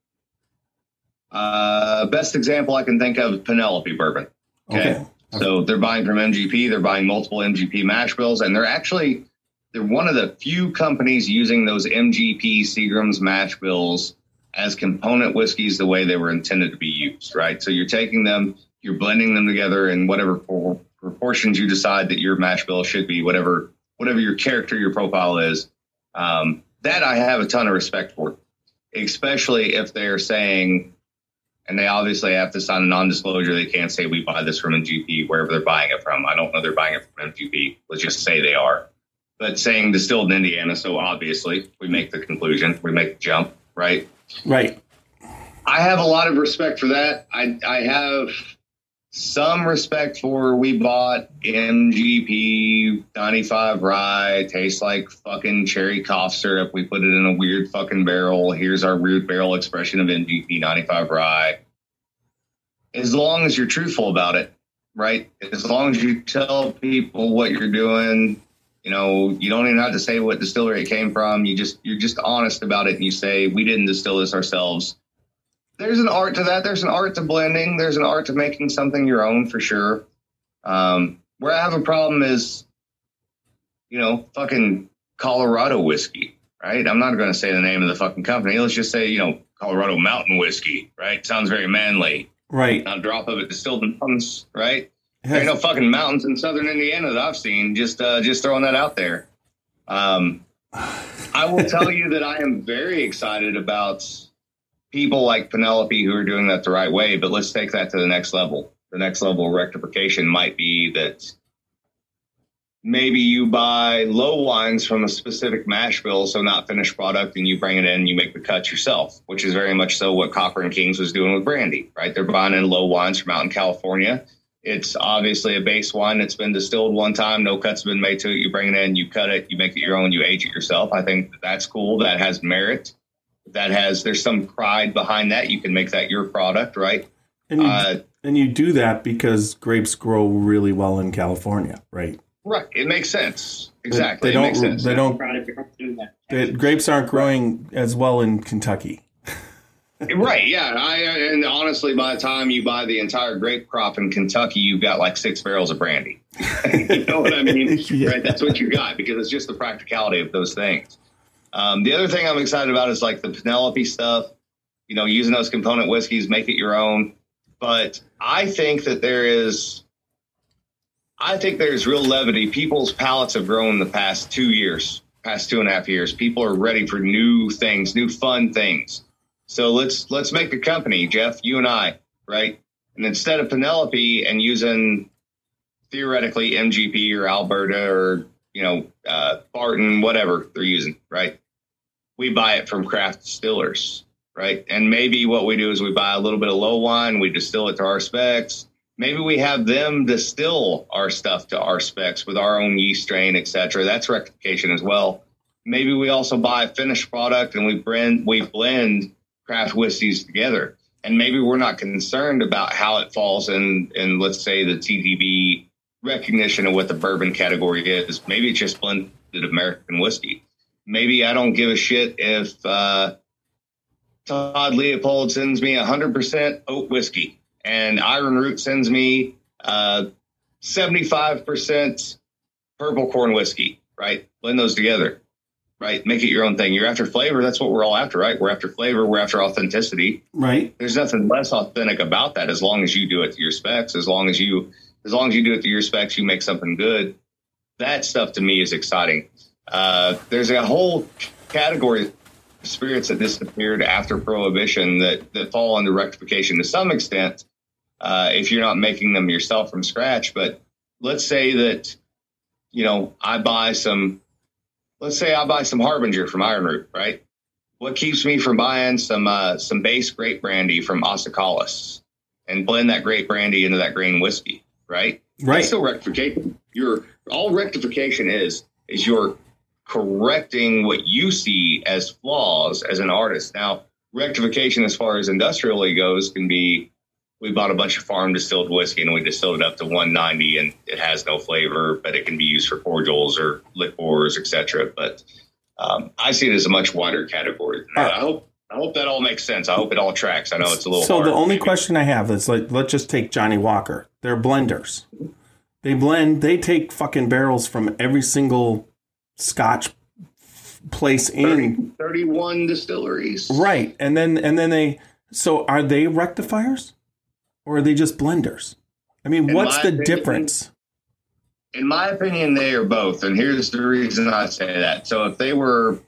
C: uh, best example I can think of is Penelope bourbon. Okay? okay. So they're buying from M G P. They're buying multiple M G P mash bills, and they're actually they're one of the few companies using those M G P Seagram's mash bills as component whiskeys the way they were intended to be used, right? So you're taking them, you're blending them together in whatever for proportions you decide that your mash bill should be, whatever whatever your character, your profile is. Um, that I have a ton of respect for, especially if they're saying, and they obviously have to sign a non-disclosure. They can't say we buy this from M G P, wherever they're buying it from. I don't know they're buying it from M G P. Let's just say they are. But saying distilled in Indiana, so obviously we make the conclusion, we make the jump, right?
B: Right.
C: I have a lot of respect for that. I I have some respect for we bought M G P ninety-five rye, tastes like fucking cherry cough syrup. We put it in a weird fucking barrel. Here's our weird barrel expression of M G P ninety-five rye. As long as you're truthful about it, right? As long as you tell people what you're doing, you know, you don't even have to say what distillery it came from. You just, you're just honest about it. And you say, we didn't distill this ourselves. There's an art to that. There's an art to blending. There's an art to making something your own for sure. Um, where I have a problem is, you know, fucking Colorado whiskey, right? I'm not going to say the name of the fucking company. Let's just say, you know, Colorado Mountain Whiskey, right? Sounds very manly.
B: Right.
C: Not a drop of it distilled in mountains, right? There ain't no fucking mountains in southern Indiana that I've seen. Just, uh, just throwing that out there. Um, I will tell you that I am very excited about people like Penelope who are doing that the right way, but let's take that to the next level. The next level of rectification might be that maybe you buy low wines from a specific mash bill, so not finished product, and you bring it in and you make the cut yourself, which is very much so what Copper and Kings was doing with brandy, right? They're buying in low wines from out in California. It's obviously a base wine that's been distilled one time. No cuts have been made to it. You bring it in, you cut it, you make it your own, you age it yourself. I think that's cool. That has merit. That has, there's some pride behind that. You can make that your product, right?
B: And you,
C: uh,
B: and you do that because grapes grow really well in California, right?
C: Right. It makes sense. Exactly.
B: They, they don't,
C: it makes sense.
B: They don't, they, grapes aren't growing as well in Kentucky.
C: Right. Yeah. I, and honestly, by the time you buy the entire grape crop in Kentucky, you've got like six barrels of brandy. You know what I mean? Yeah. Right. That's what you got, because it's just the practicality of those things. Um, the other thing I'm excited about is like the Penelope stuff, you know, using those component whiskeys, make it your own. But I think that there is, I think there's real levity. People's palates have grown the past two years, past two and a half years. People are ready for new things, new fun things. So let's let's make a company, Jeff, you and I, right? And instead of Penelope and using theoretically M G P or Alberta or, you know, uh, Barton, whatever they're using, right? We buy it from craft distillers, right? And maybe what we do is we buy a little bit of low wine, we distill it to our specs. Maybe we have them distill our stuff to our specs with our own yeast strain, et cetera. That's rectification as well. Maybe we also buy a finished product and we blend, we blend craft whiskeys together. And maybe we're not concerned about how it falls in, in let's say, the T T B recognition of what the bourbon category is. Maybe it's just blended American whiskey. Maybe I don't give a shit if uh, Todd Leopold sends me one hundred percent oat whiskey and Iron Root sends me uh, seventy-five percent purple corn whiskey, right? Blend those together, right? Make it your own thing. You're after flavor. That's what we're all after, right? We're after flavor. We're after authenticity.
B: Right.
C: There's nothing less authentic about that as long as you do it to your specs, as long as you, as long as you do it to your specs, you make something good. That stuff to me is exciting. Uh, there's a whole category of spirits that disappeared after Prohibition that, that fall under rectification to some extent, uh, if you're not making them yourself from scratch. But let's say that, you know, I buy some, let's say I buy some Harbinger from Iron Root, right? What keeps me from buying some, uh, some base grape brandy from Ossicalis and blend that grape brandy into that grain whiskey, right?
B: Right.
C: That's still rectification. Your, all rectification is, is your correcting what you see as flaws as an artist. Now, rectification as far as industrially goes can be, we bought a bunch of farm distilled whiskey and we distilled it up to one ninety and it has no flavor, but it can be used for cordials or liqueurs, et cetera. But um, I see it as a much wider category. Uh, I hope I hope that all makes sense. I hope it all tracks. I know it's a little
B: So
C: hard,
B: the only
C: maybe.
B: question I have is, like, let's just take Johnny Walker. They're blenders. They blend, they take fucking barrels from every single Scotch place in
C: thirty, thirty-one distilleries.
B: Right. And then and then they so are they rectifiers or are they just blenders? I mean,
C: In
B: what's
C: my
B: the
C: opinion,
B: difference?
C: In my opinion, they are both. And here's the reason I say that. So if they were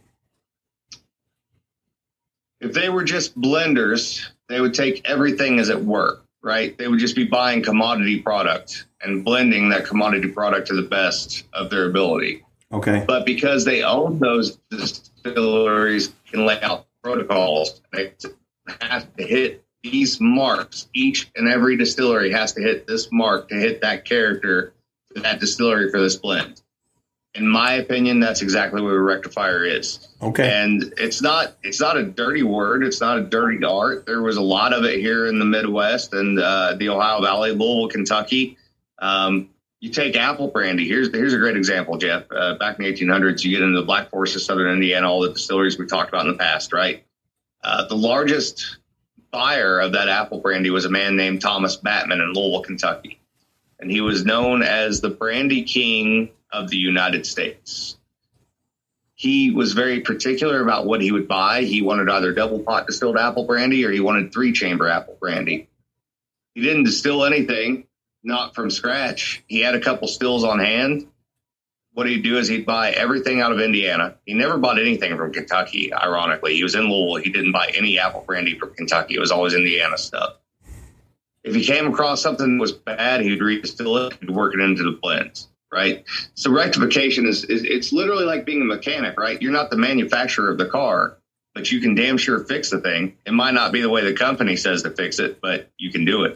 C: if they were just blenders, they would take everything as it were, right? They would just be buying commodity product and blending that commodity product to the best of their ability.
B: Okay.
C: But because they own those distilleries, can lay out protocols. They have to hit these marks. Each and every distillery has to hit this mark to hit that character to that distillery for this blend. In my opinion, that's exactly what a rectifier is.
B: Okay.
C: And it's not it's not a dirty word. It's not a dirty art. There was a lot of it here in the Midwest and uh, the Ohio Valley, Louisville, Kentucky. Um, You take apple brandy. Here's here's a great example, Jeff. Uh, back in the eighteen hundreds, you get into the Black Forest of Southern Indiana, all the distilleries we talked about in the past, right? Uh, the largest buyer of that apple brandy was a man named Thomas Batman in Louisville, Kentucky. And he was known as the brandy king of the United States. He was very particular about what he would buy. He wanted either double pot distilled apple brandy or he wanted three chamber apple brandy. He didn't distill anything. Not from scratch. He had a couple stills on hand. What he'd do is he'd buy everything out of Indiana. He never bought anything from Kentucky, ironically. He was in Louisville. He didn't buy any apple brandy from Kentucky. It was always Indiana stuff. If he came across something that was bad, he'd redistill it, he'd work it into the blends, right? So rectification is, is it's literally like being a mechanic, right? You're not the manufacturer of the car, but you can damn sure fix the thing. It might not be the way the company says to fix it, but you can do it.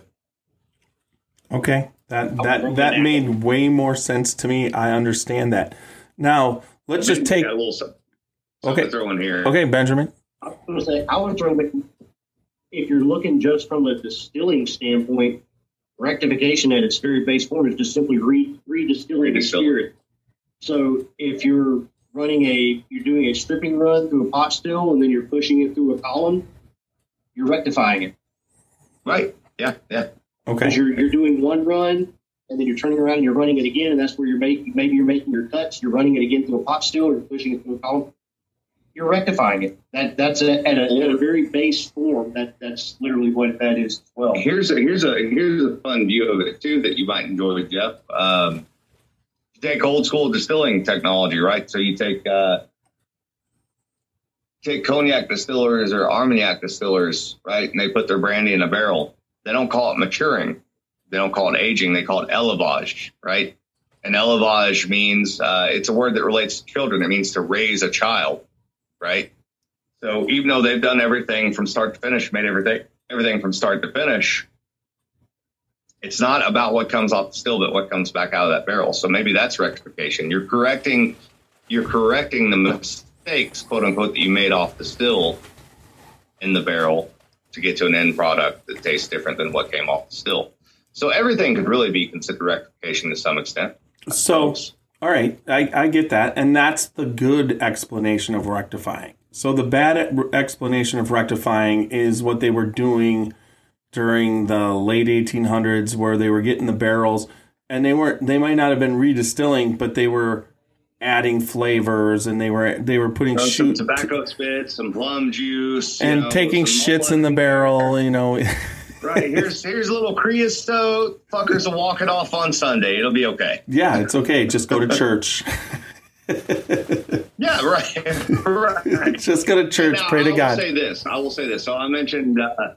B: Okay, that that that made way more sense to me. I understand that. Now let's just take.
C: A little something,
B: okay,
C: something to throw in here.
B: Okay, Benjamin.
D: I was going to say, I would throw in, if you're looking just from a distilling standpoint, rectification at its very base form is just simply re redistilling the spirit. So if you're running a, you're doing a stripping run through a pot still, and then you're pushing it through a column, you're rectifying it.
C: Right. Yeah. Yeah.
B: Okay.
D: Because you're, you're doing one run, and then you're turning around and you're running it again, and that's where you're making, maybe you're making your cuts, you're running it again through a pot still or you're pushing it through a column. you're rectifying it. That that's a, at, a, at a very base form. That that's literally what that is as well.
C: Here's a here's a here's a fun view of it too that you might enjoy, Jeff. Um, you take old school distilling technology, right? So you take uh, take cognac distillers or Armagnac distillers, right? And they put their brandy in a barrel. They don't call it maturing. They don't call it aging. They call it élevage, right? And élevage means, uh, it's a word that relates to children. It means to raise a child, right? So even though they've done everything from start to finish, made everything everything from start to finish, it's not about what comes off the still, but what comes back out of that barrel. So maybe that's rectification. You're correcting, you're correcting the mistakes, quote unquote, that you made off the still in the barrel to get to an end product that tastes different than what came off the still. So everything could really be considered rectification to some extent.
B: So, all right, I, I get that. And that's the good explanation of rectifying. So the bad explanation of rectifying is what they were doing during the late eighteen hundreds, where they were getting the barrels, and they weren't, they might not have been redistilling, but they were adding flavors, and they were they were putting
C: some
B: shoot
C: tobacco spits, some plum juice,
B: and
C: you know,
B: taking shits in the barrel, you know.
C: Right, here's here's a little creosote. Fuckers will walk it off on Sunday. It'll be okay.
B: Yeah, it's okay. Just go to church.
C: Yeah, right. Right.
B: Just go to church.
C: Now,
B: Pray to
C: I
B: God.
C: will say this. I will say this. So I mentioned uh,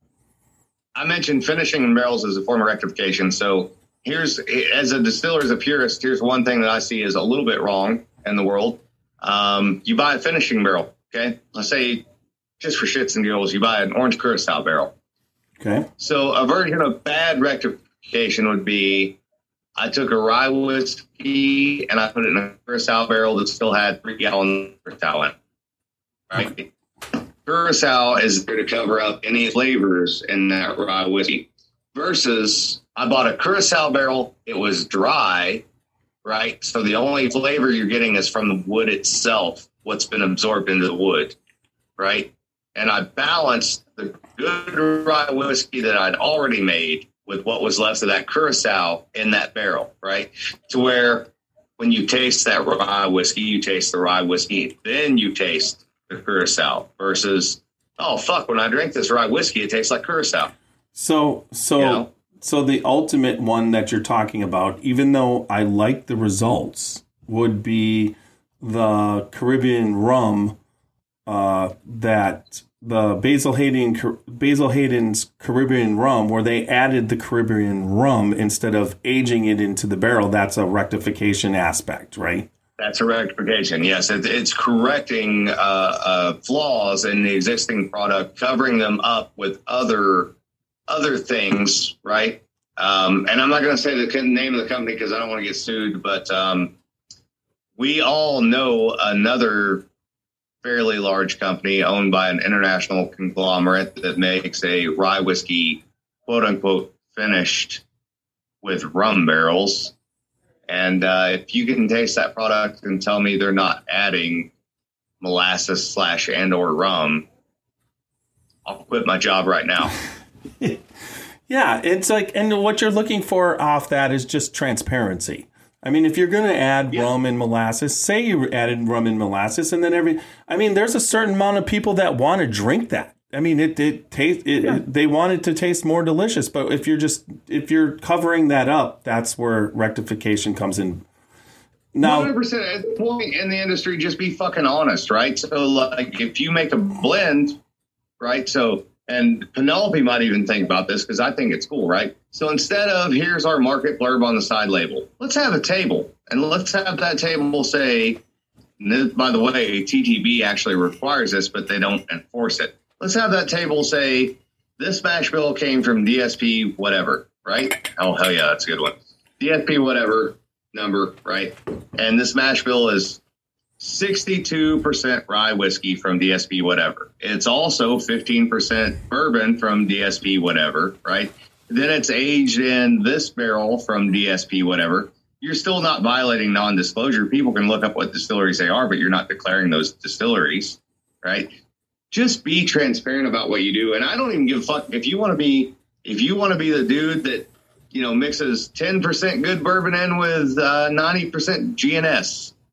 C: I mentioned finishing in barrels as a form of rectification. So here's, as a distiller, as a purist, here's one thing that I see is a little bit wrong in the world. Um, you buy a finishing barrel. Okay, let's say just for shits and giggles, you buy an orange Curacao barrel.
B: Okay.
C: So a version of bad rectification would be, I took a rye whiskey and I put it in a Curacao barrel that still had three gallons of Curacao in it. Right? Curacao is there to cover up any flavors in that rye whiskey. Versus, I bought a Curacao barrel. It was dry, right? So the only flavor you're getting is from the wood itself, what's been absorbed into the wood, right? And I balanced the good rye whiskey that I'd already made with what was left of that Curacao in that barrel, right? To where when you taste that rye whiskey, you taste the rye whiskey, then you taste the Curacao versus, oh, fuck, when I drink this rye whiskey, it tastes like Curacao.
B: So, so, you know? So the ultimate one that you're talking about, even though I like the results, would be the Caribbean rum uh, that the Basil Hayden Basil Hayden's Caribbean rum, where they added the Caribbean rum instead of aging it into the barrel. That's a rectification aspect, right?
C: That's a rectification. Yes, it, it's correcting uh, uh, flaws in the existing product, covering them up with other other things, right? Um, and I'm not going to say the name of the company because I don't want to get sued, but um, we all know another fairly large company owned by an international conglomerate that makes a rye whiskey, quote unquote, finished with rum barrels. And uh, if you can taste that product and tell me they're not adding molasses slash and or rum, I'll quit my job right now.
B: Yeah, it's like, and what you're looking for off that is just transparency. I mean, if you're going to add yeah. rum and molasses, say you added rum and molasses, and then every, I mean, there's a certain amount of people that want to drink that. I mean, it it taste it, yeah. it, they want it to taste more delicious. But if you're just if you're covering that up, that's where rectification comes in. Now,
C: one hundred percent at the point in the industry, just be fucking honest, right? So, like, if you make a blend, right? So, and Penelope might even think about this because I think it's cool, right? So instead of here's our market blurb on the side label, let's have a table, and let's have that table say, this, by the way, T T B actually requires this, but they don't enforce it. Let's have that table say, this mash bill came from D S P whatever, right? Oh, hell yeah, that's a good one. D S P whatever number, right? And this mash bill is sixty-two percent rye whiskey from D S P whatever. It's also fifteen percent bourbon from D S P whatever, right? Then it's aged in this barrel from D S P whatever. You're still not violating non-disclosure. People can look up what distilleries they are, but you're not declaring those distilleries, right? Just be transparent about what you do. And I don't even give a fuck if you want to be, if you want to be the dude that, you know, mixes ten percent good bourbon in with uh, ninety percent G N S.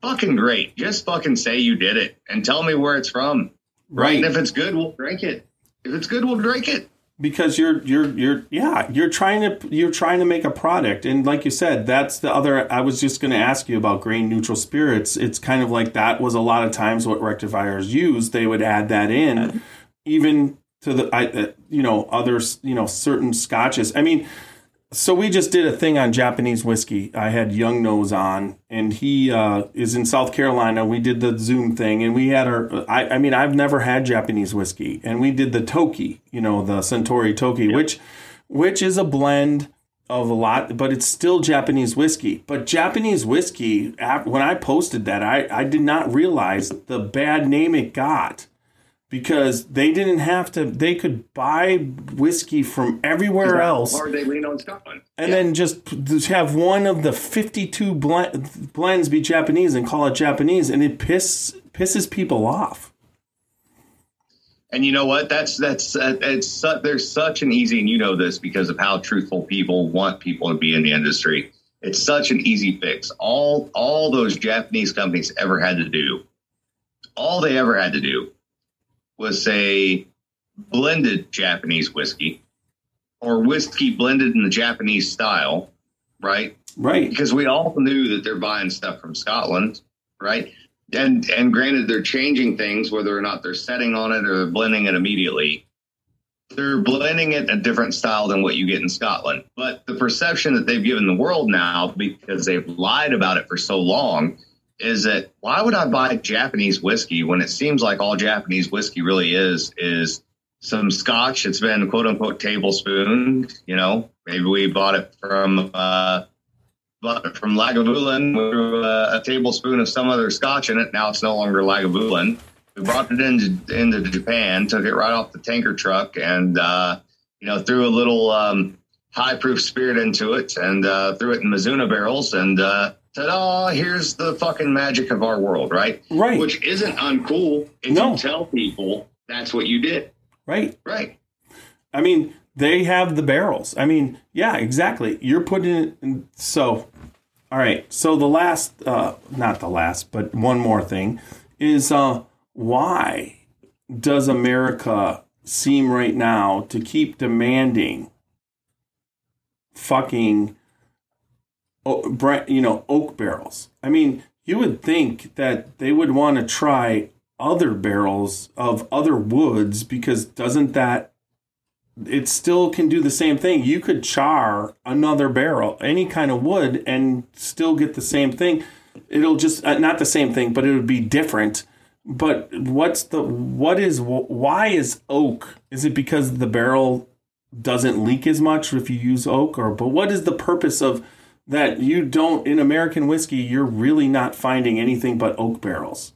C: fucking great. Just fucking say you did it and tell me where it's from. Right. right. And if it's good, we'll drink it. If it's good, we'll drink it.
B: Because you're you're you're yeah you're trying to you're trying to make a product, and like you said, that's the other. I was just going to ask you about grain neutral spirits. It's kind of like that was a lot of times what rectifiers use. They would add that in, even to the I you know others you know certain scotches. I mean, so we just did a thing on Japanese whiskey. I had Young Nose on, and he uh, is in South Carolina. We did the Zoom thing, and we had our. I, I mean, I've never had Japanese whiskey, and we did the Toki, you know, the Suntory Toki, yep. which, which is a blend of a lot, but it's still Japanese whiskey. But Japanese whiskey, when I posted that, I, I did not realize the bad name it got. Because they didn't have to, they could buy whiskey from everywhere else.
C: Or they lean on Scotland.
B: And
C: yeah.
B: then just have one of the fifty-two blend, blends be Japanese and call it Japanese. And it piss, pisses people off.
C: And you know what? That's, that's, uh, it's, su- there's such an easy, and you know this because of how truthful people want people to be in the industry. It's such an easy fix. All, all those Japanese companies ever had to do, all they ever had to do was say blended Japanese whiskey or whiskey blended in the Japanese style, right?
B: Right.
C: Because we all knew that they're buying stuff from Scotland, right? And and granted, they're changing things, whether or not they're setting on it or they're blending it immediately. They're blending it a different style than what you get in Scotland. But the perception that they've given the world now, because they've lied about it for so long, is that why would I buy Japanese whiskey when it seems like all Japanese whiskey really is is some scotch. It's been quote unquote tablespoon. You know, maybe we bought it from uh, bought it from Lagavulin with uh, a tablespoon of some other scotch in it. Now it's no longer Lagavulin. We brought it into into Japan, took it right off the tanker truck, and uh, you know threw a little um, high proof spirit into it, and uh, threw it in Mizuna barrels, and uh, ta-da! Here's the fucking magic of our world, right?
B: Right.
C: Which isn't uncool if
B: no.
C: you tell people that's what you did.
B: Right.
C: Right.
B: I mean, they have the barrels. I mean, yeah, exactly. You're putting it in. So, all right. So the last, uh, not the last, but one more thing is uh, why does America seem right now to keep demanding fucking, you know, oak barrels? I mean, you would think that they would want to try other barrels of other woods, because doesn't that, it still can do the same thing. You could char another barrel, any kind of wood, and still get the same thing. It'll just, uh, not the same thing, but it would be different. But what's the, what is, why is oak? Is it because the barrel doesn't leak as much if you use oak? Or, but what is the purpose of that? You don't, in American whiskey, you're really not finding anything but oak barrels.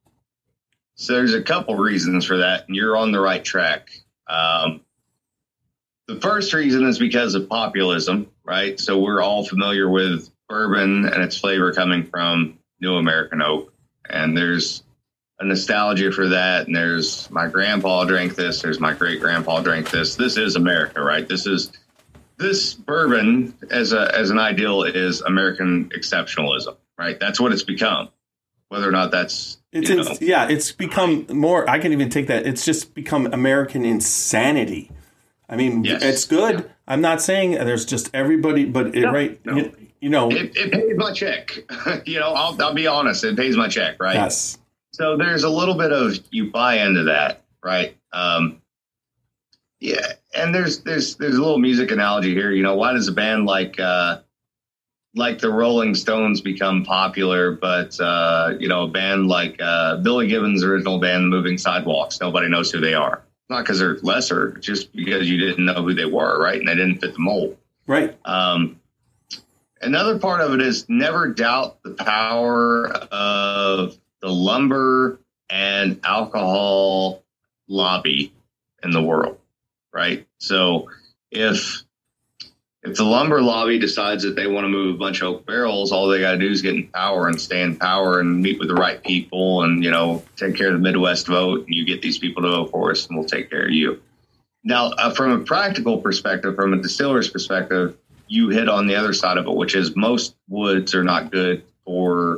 C: So there's a couple reasons for that, and you're on the right track. Um, the first reason is because of populism, right? So we're all familiar with bourbon and its flavor coming from New American oak. And there's a nostalgia for that. And there's my grandpa drank this. There's my great grandpa drank this. This is America, right? This is this bourbon as a as an ideal is American exceptionalism, right? That's what it's become. Whether or not that's,
B: it's
C: you
B: in,
C: know,
B: yeah, it's become more. I can even take that. It's just become American insanity. I mean,
C: yes.
B: It's good.
C: Yeah.
B: I'm not saying there's just everybody, but it,
C: no,
B: right,
C: no.
B: You, you know,
C: it, it pays my check. you know, I'll, I'll be honest, it pays my check, right?
B: Yes.
C: So there's a little bit of you buy into that, right? Um, yeah, and there's there's there's a little music analogy here. You know, why does a band like uh, like the Rolling Stones become popular, but uh, you know, a band like uh, Billy Gibbons' original band, Moving Sidewalks, nobody knows who they are? Not because they're lesser, just because you didn't know who they were, right? And they didn't fit the mold.
B: Right.
C: Um, another part of it is never doubt the power of the lumber and alcohol lobby in the world, right? So if if the lumber lobby decides that they want to move a bunch of oak barrels, all they got to do is get in power and stay in power and meet with the right people and, you know, take care of the Midwest vote, and you get these people to vote for us and we'll take care of you. Now, uh, from a practical perspective, from a distiller's perspective, you hit on the other side of it, which is most woods are not good for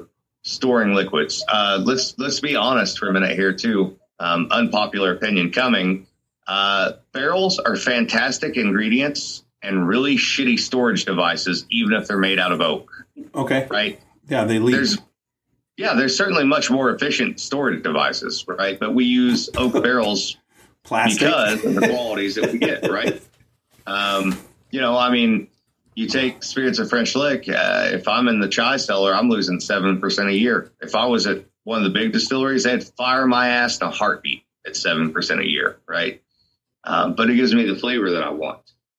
C: storing liquids. Uh, let's let's be honest for a minute here too. Um, unpopular opinion coming. Uh, barrels are fantastic ingredients and really shitty storage devices, even if they're made out of oak.
B: Okay.
C: Right.
B: Yeah, they leak.
C: There's, yeah, there's certainly much more efficient storage devices, right? But we use oak barrels
B: Plastic.
C: because of the qualities that we get, right? Um, you know, I mean, you take Spirits of French Lick. Uh, if I'm in the chai cellar, I'm losing seven percent a year. If I was at one of the big distilleries, they'd fire my ass in a heartbeat at seven percent a year, right? Um, but it gives me the flavor that I want.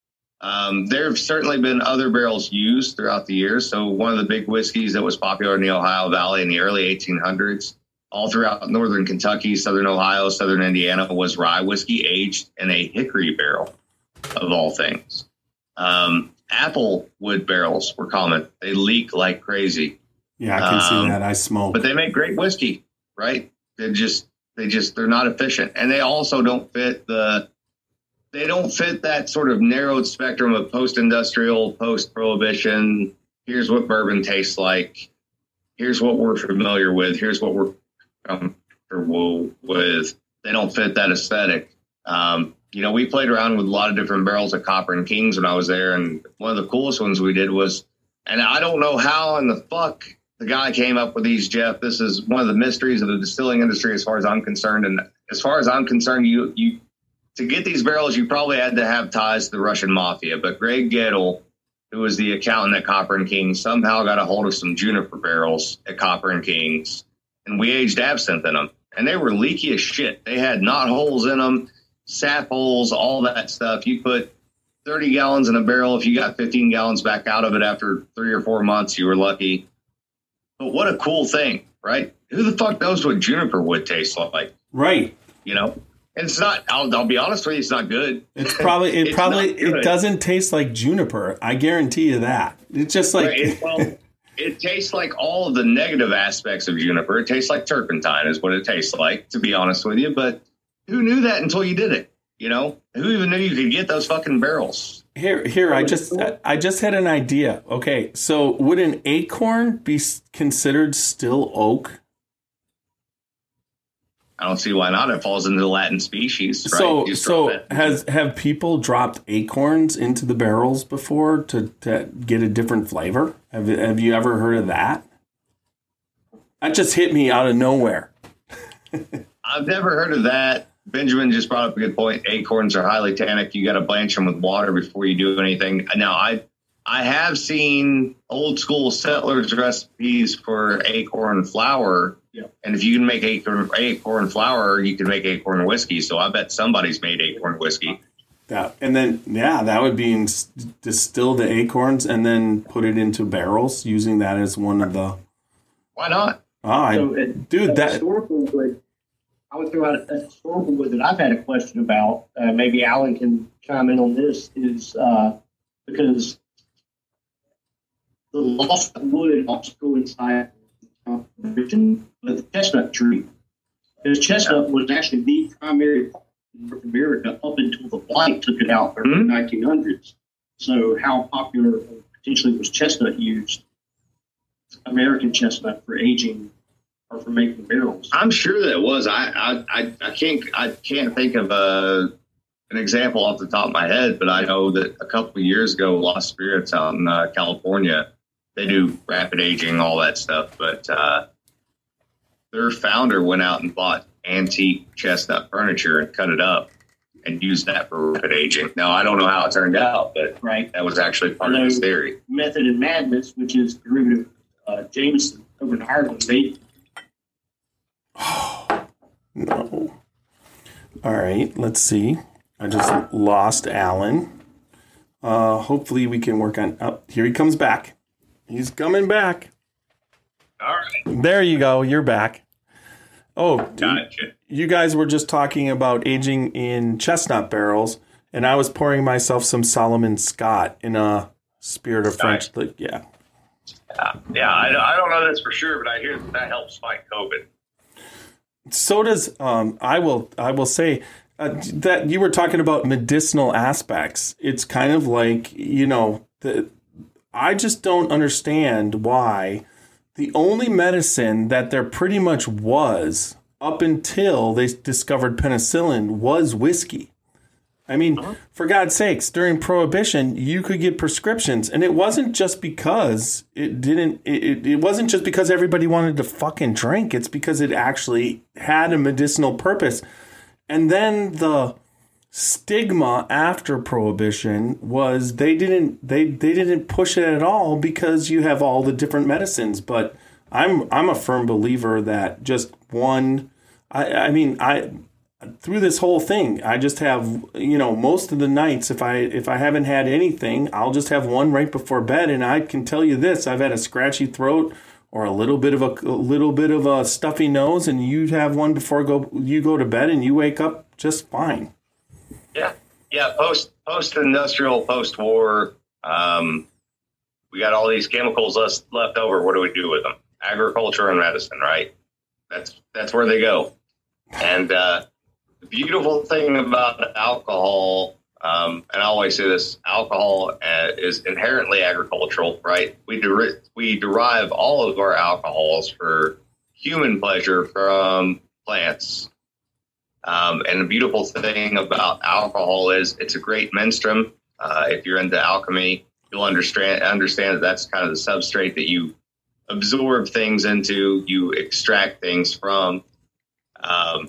C: Um, there have certainly been other barrels used throughout the years. So one of the big whiskeys that was popular in the Ohio Valley in the early eighteen hundreds, all throughout northern Kentucky, southern Ohio, southern Indiana, was rye whiskey aged in a hickory barrel, of all things. Um, apple wood barrels were common. They leak like crazy.
B: Yeah, I can
C: um,
B: see that. I smoke.
C: But they make great whiskey, right? They just, they just, they're not efficient. And they also don't fit the, they don't fit that sort of narrowed spectrum of post-industrial, post-prohibition. Here's what bourbon tastes like. Here's what we're familiar with. Here's what we're comfortable with. They don't fit that aesthetic. Um, you know, we played around with a lot of different barrels at Copper and Kings when I was there. And one of the coolest ones we did was, and I don't know how in the fuck the guy came up with these, Jeff. This is one of the mysteries of the distilling industry as far as I'm concerned. And as far as I'm concerned, you, you, to get these barrels, you probably had to have ties to the Russian mafia. But Greg Gettle, who was the accountant at Copper and Kings, somehow got a hold of some juniper barrels at Copper and Kings, and we aged absinthe in them. And they were leaky as shit. They had knot holes in them, sap holes, all that stuff. You put thirty gallons in a barrel. If you got fifteen gallons back out of it after three or four months, you were lucky. But what a cool thing, right? Who the fuck knows what juniper wood tastes like?
B: Right.
C: You know? And it's not, I'll, I'll be honest with you, it's not good.
B: It's probably, it
C: It's
B: probably,
C: not good.
B: it doesn't taste like juniper. I guarantee you that. It's just like,
C: Right, it, well, it tastes like all of the negative aspects of juniper. It tastes like turpentine is what it tastes like, to be honest with you. But who knew that until you did it? You know, who even knew you could get those fucking barrels?
B: here, here, I just, I just had an idea. Okay. So would an acorn be considered still oak?
C: I don't see why not. It falls into the Latin species, right?
B: So,
C: Just
B: so
C: drop it.
B: has have people dropped acorns into the barrels before to, to get a different flavor? Have Have you ever heard of that? That just hit me out of nowhere.
C: I've never heard of that. Benjamin just brought up a good point. Acorns are highly tannic. You got to blanch them with water before you do anything. Now, I I have seen old school settlers recipes for acorn flour.
D: Yeah.
C: And if you can make acorn, acorn flour, you can make acorn whiskey. So I bet somebody's made acorn whiskey.
B: That and then yeah, that would be in, distill the acorns and then put it into barrels, using that as one of the.
C: Why not?
B: Oh, I,
D: So, it-
B: dude,
D: a
B: that
D: historical wood, I would throw out a historical wood that I've had a question about. Uh, maybe Alan can chime in on this. Is uh, because the lost wood also coincides with the chestnut tree. Because chestnut was actually the primary crop in North America up until the blight took it out in the
C: Mhm.
D: nineteen hundreds. So how popular potentially was chestnut used? American chestnut for aging or for making barrels.
C: I'm sure that it was. I I, I, I can't I can't think of a an example off the top of my head, but I know that a couple of years ago, Lost Spirits out in uh, California, they do rapid aging, all that stuff. But uh, their founder went out and bought antique chestnut furniture and cut it up and used that for rapid aging. Now, I don't know how it turned out, but
D: Right.
C: that was actually part
D: I
C: of his
D: know
C: theory.
D: Method and Madness, which is derivative of uh, Jameson over in Ireland, they
B: no. All right, let's see. I just lost Alan. Uh, hopefully we can work on. Oh, here he comes back. He's coming back.
C: All right.
B: There you go. You're back. Oh,
C: Gotcha.
B: you guys were just talking about aging in chestnut barrels, and I was pouring myself some Solomon Scott in a Spirit of French. Like, yeah.
C: Yeah, yeah I, I don't know this for sure, but I hear that, that helps fight COVID.
B: So does um, I will I will say uh, that you were talking about medicinal aspects. It's kind of like, you know, the, I just don't understand why the only medicine that there pretty much was up until they discovered penicillin was whiskey. I mean, uh-huh. for God's sakes, during Prohibition, you could get prescriptions, and it wasn't just because it didn't. It, it wasn't just because everybody wanted to fucking drink. It's because it actually had a medicinal purpose. And then the stigma after Prohibition was they didn't they they didn't push it at all because you have all the different medicines. But I'm I'm a firm believer that just one. I I mean I. Through this whole thing, I just have, you know, most of the nights, if I if I haven't had anything, I'll just have one right before bed. And I can tell you this, I've had a scratchy throat or a little bit of a, a little bit of a stuffy nose, and you have one before go you go to bed and you wake up just fine.
C: Yeah. Yeah. Post post industrial, post war, um, we got all these chemicals left, left over. What do we do with them? Agriculture and medicine, right? That's that's where they go. And uh the beautiful thing about alcohol, um, and I always say this, alcohol uh, is inherently agricultural, right? We, der- we derive all of our alcohols for human pleasure from plants. Um, and the beautiful thing about alcohol is it's a great menstruum. Uh, if you're into alchemy, you'll understand, understand that that's kind of the substrate that you absorb things into, you extract things from. Um,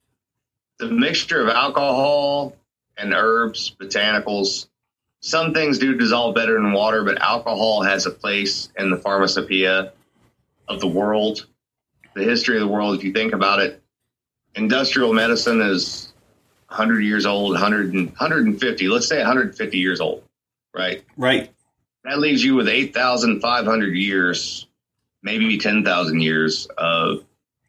C: The mixture of alcohol and herbs, botanicals, some things do dissolve better in water, but alcohol has a place in the pharmacopoeia of the world, the history of the world. If you think about it, industrial medicine is one hundred years old, one hundred, one hundred fifty, let's say one hundred fifty years old, right?
B: Right.
C: That leaves you with eight thousand five hundred years, maybe ten thousand years of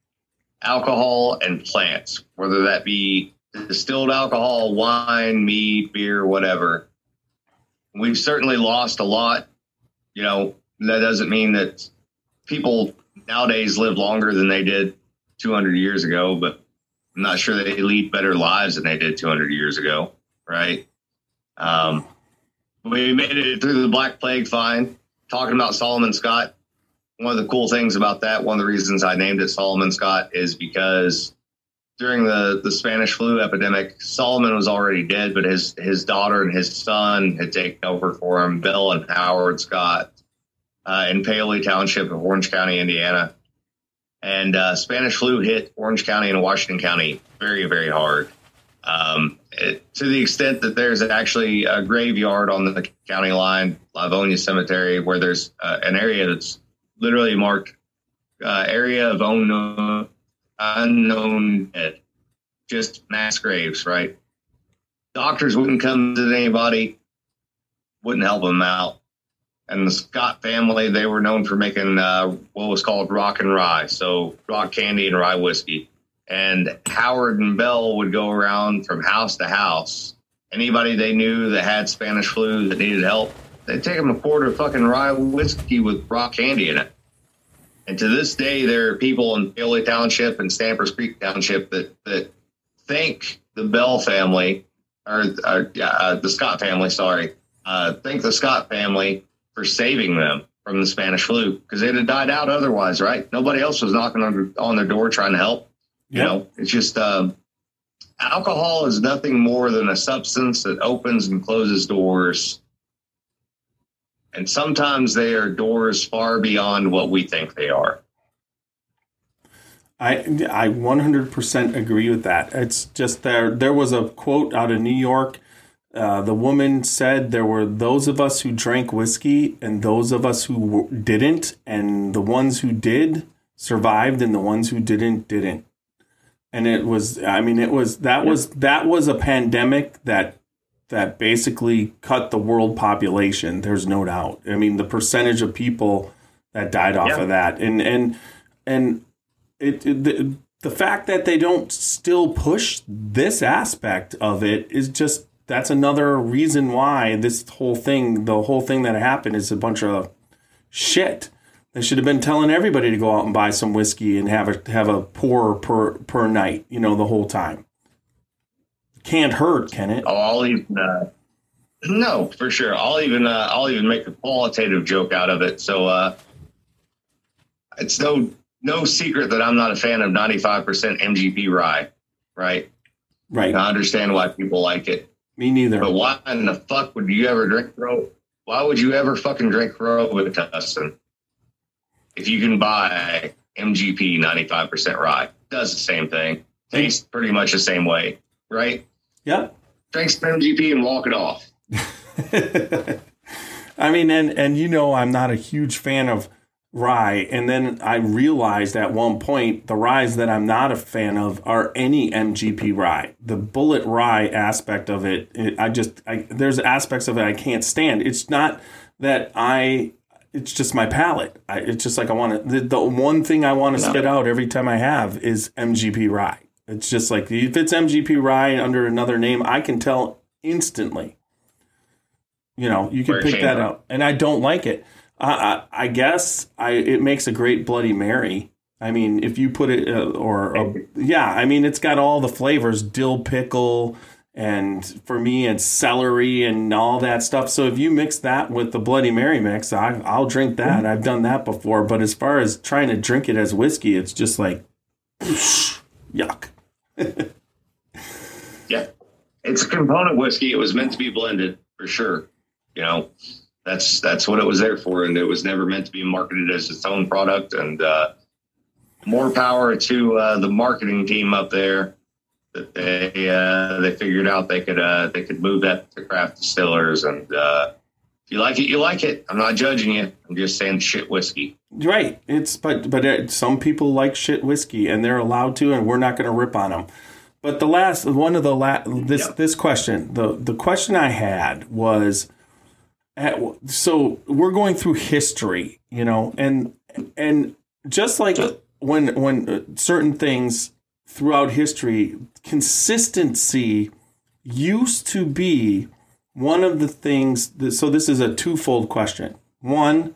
C: alcohol and plants, whether that be distilled alcohol, wine, mead, beer, whatever. We've certainly lost a lot. You know, that doesn't mean that people nowadays live longer than they did two hundred years ago, but I'm not sure they lead better lives than they did two hundred years ago, right? Um, we made it through the Black Plague fine. Talking about Solomon Scott, one of the cool things about that, one of the reasons I named it Solomon Scott is because during the, the Spanish flu epidemic, Solomon was already dead, but his, his daughter and his son had taken over for him, Bill and Howard Scott, uh, in Paoli Township of Orange County, Indiana. And uh, Spanish flu hit Orange County and Washington County very, very hard. Um, it, to the extent that there's actually a graveyard on the county line, Livonia Cemetery, where there's uh, an area that's literally marked uh, area of unknown, unknown dead, just mass graves, right? Doctors wouldn't come to anybody, wouldn't help them out. And the Scott family, they were known for making uh, what was called rock and rye, so rock candy and rye whiskey. And Howard and Bell would go around from house to house. Anybody they knew that had Spanish flu that needed help, they'd take them a quart of fucking rye whiskey with rock candy in it. And to this day, there are people in Paoli Township and Stampers Creek Township that, that thank the Bell family, or uh, uh, the Scott family, sorry, uh, thank the Scott family for saving them from the Spanish flu, because they'd have died out otherwise, right? Nobody else was knocking on, on their door trying to help. You yep. know, it's just um, alcohol is nothing more than a substance that opens and closes doors. And sometimes they are doors far beyond what we think they are.
B: I I one hundred percent agree with that. It's just there. There was a quote out of New York. Uh, the woman said there were those of us who drank whiskey and those of us who didn't. And the ones who did survived and the ones who didn't, didn't. And it was, I mean, it was, that was, that was a pandemic that, that basically cut the world population. There's no doubt. I mean, the percentage of people that died off yeah. of that, and, and, and it, it the, the fact that they don't still push this aspect of it is just, that's another reason why this whole thing, the whole thing that happened is a bunch of shit. They should have been telling everybody to go out and buy some whiskey and have a have a pour per per night, you know, the whole time. Can't hurt, can it?
C: Oh, I'll even uh, no, for sure. I'll even uh, I'll even make a qualitative joke out of it. So uh, it's no no secret that I'm not a fan of ninety-five percent M G P rye, right?
B: Right.
C: I understand why people like it.
B: Me neither.
C: But why in the fuck would you ever drink Ro? Why would you ever fucking drink Robitussin if you can buy M G P ninety-five percent rye? It does the same thing. Tastes pretty much the same way, right?
B: Yep.
C: Drink some M G P and walk it off.
B: I mean, and, and you know, I'm not a huge fan of rye. And then I realized at one point the ryes that I'm not a fan of are any M G P rye. The bullet rye aspect of it, it I just, I, there's aspects of it I can't stand. It's not that I, it's just my palate. I, it's just like I want to, the, the one thing I want to no. spit out every time I have is M G P rye. It's just like, if it's M G P rye under another name, I can tell instantly. You know, you can Where pick that out. And I don't like it. Uh, I, I guess I it makes a great Bloody Mary. I mean, if you put it, uh, or, uh, yeah, I mean, it's got all the flavors, dill pickle, and for me, it's celery and all that stuff. So if you mix that with the Bloody Mary mix, I, I'll drink that. I've done that before. But as far as trying to drink it as whiskey, it's just like, yuck.
C: Yeah. It's a component whiskey. It was meant to be blended, for sure. You know, that's that's what it was there for, and it was never meant to be marketed as its own product. And uh, more power to uh, the marketing team up there that they uh, they figured out they could uh, they could move that to craft distillers. And uh, if you like it, you like it. I'm not judging you. I'm just saying shit whiskey.
B: Right. It's but but it, some people like shit whiskey, and they're allowed to, and we're not going to rip on them. But the last one of the last this yep. this question the the question I had was. So we're going through history, you know, and and just like when when certain things throughout history, consistency used to be one of the things. That, so this is a twofold question. One,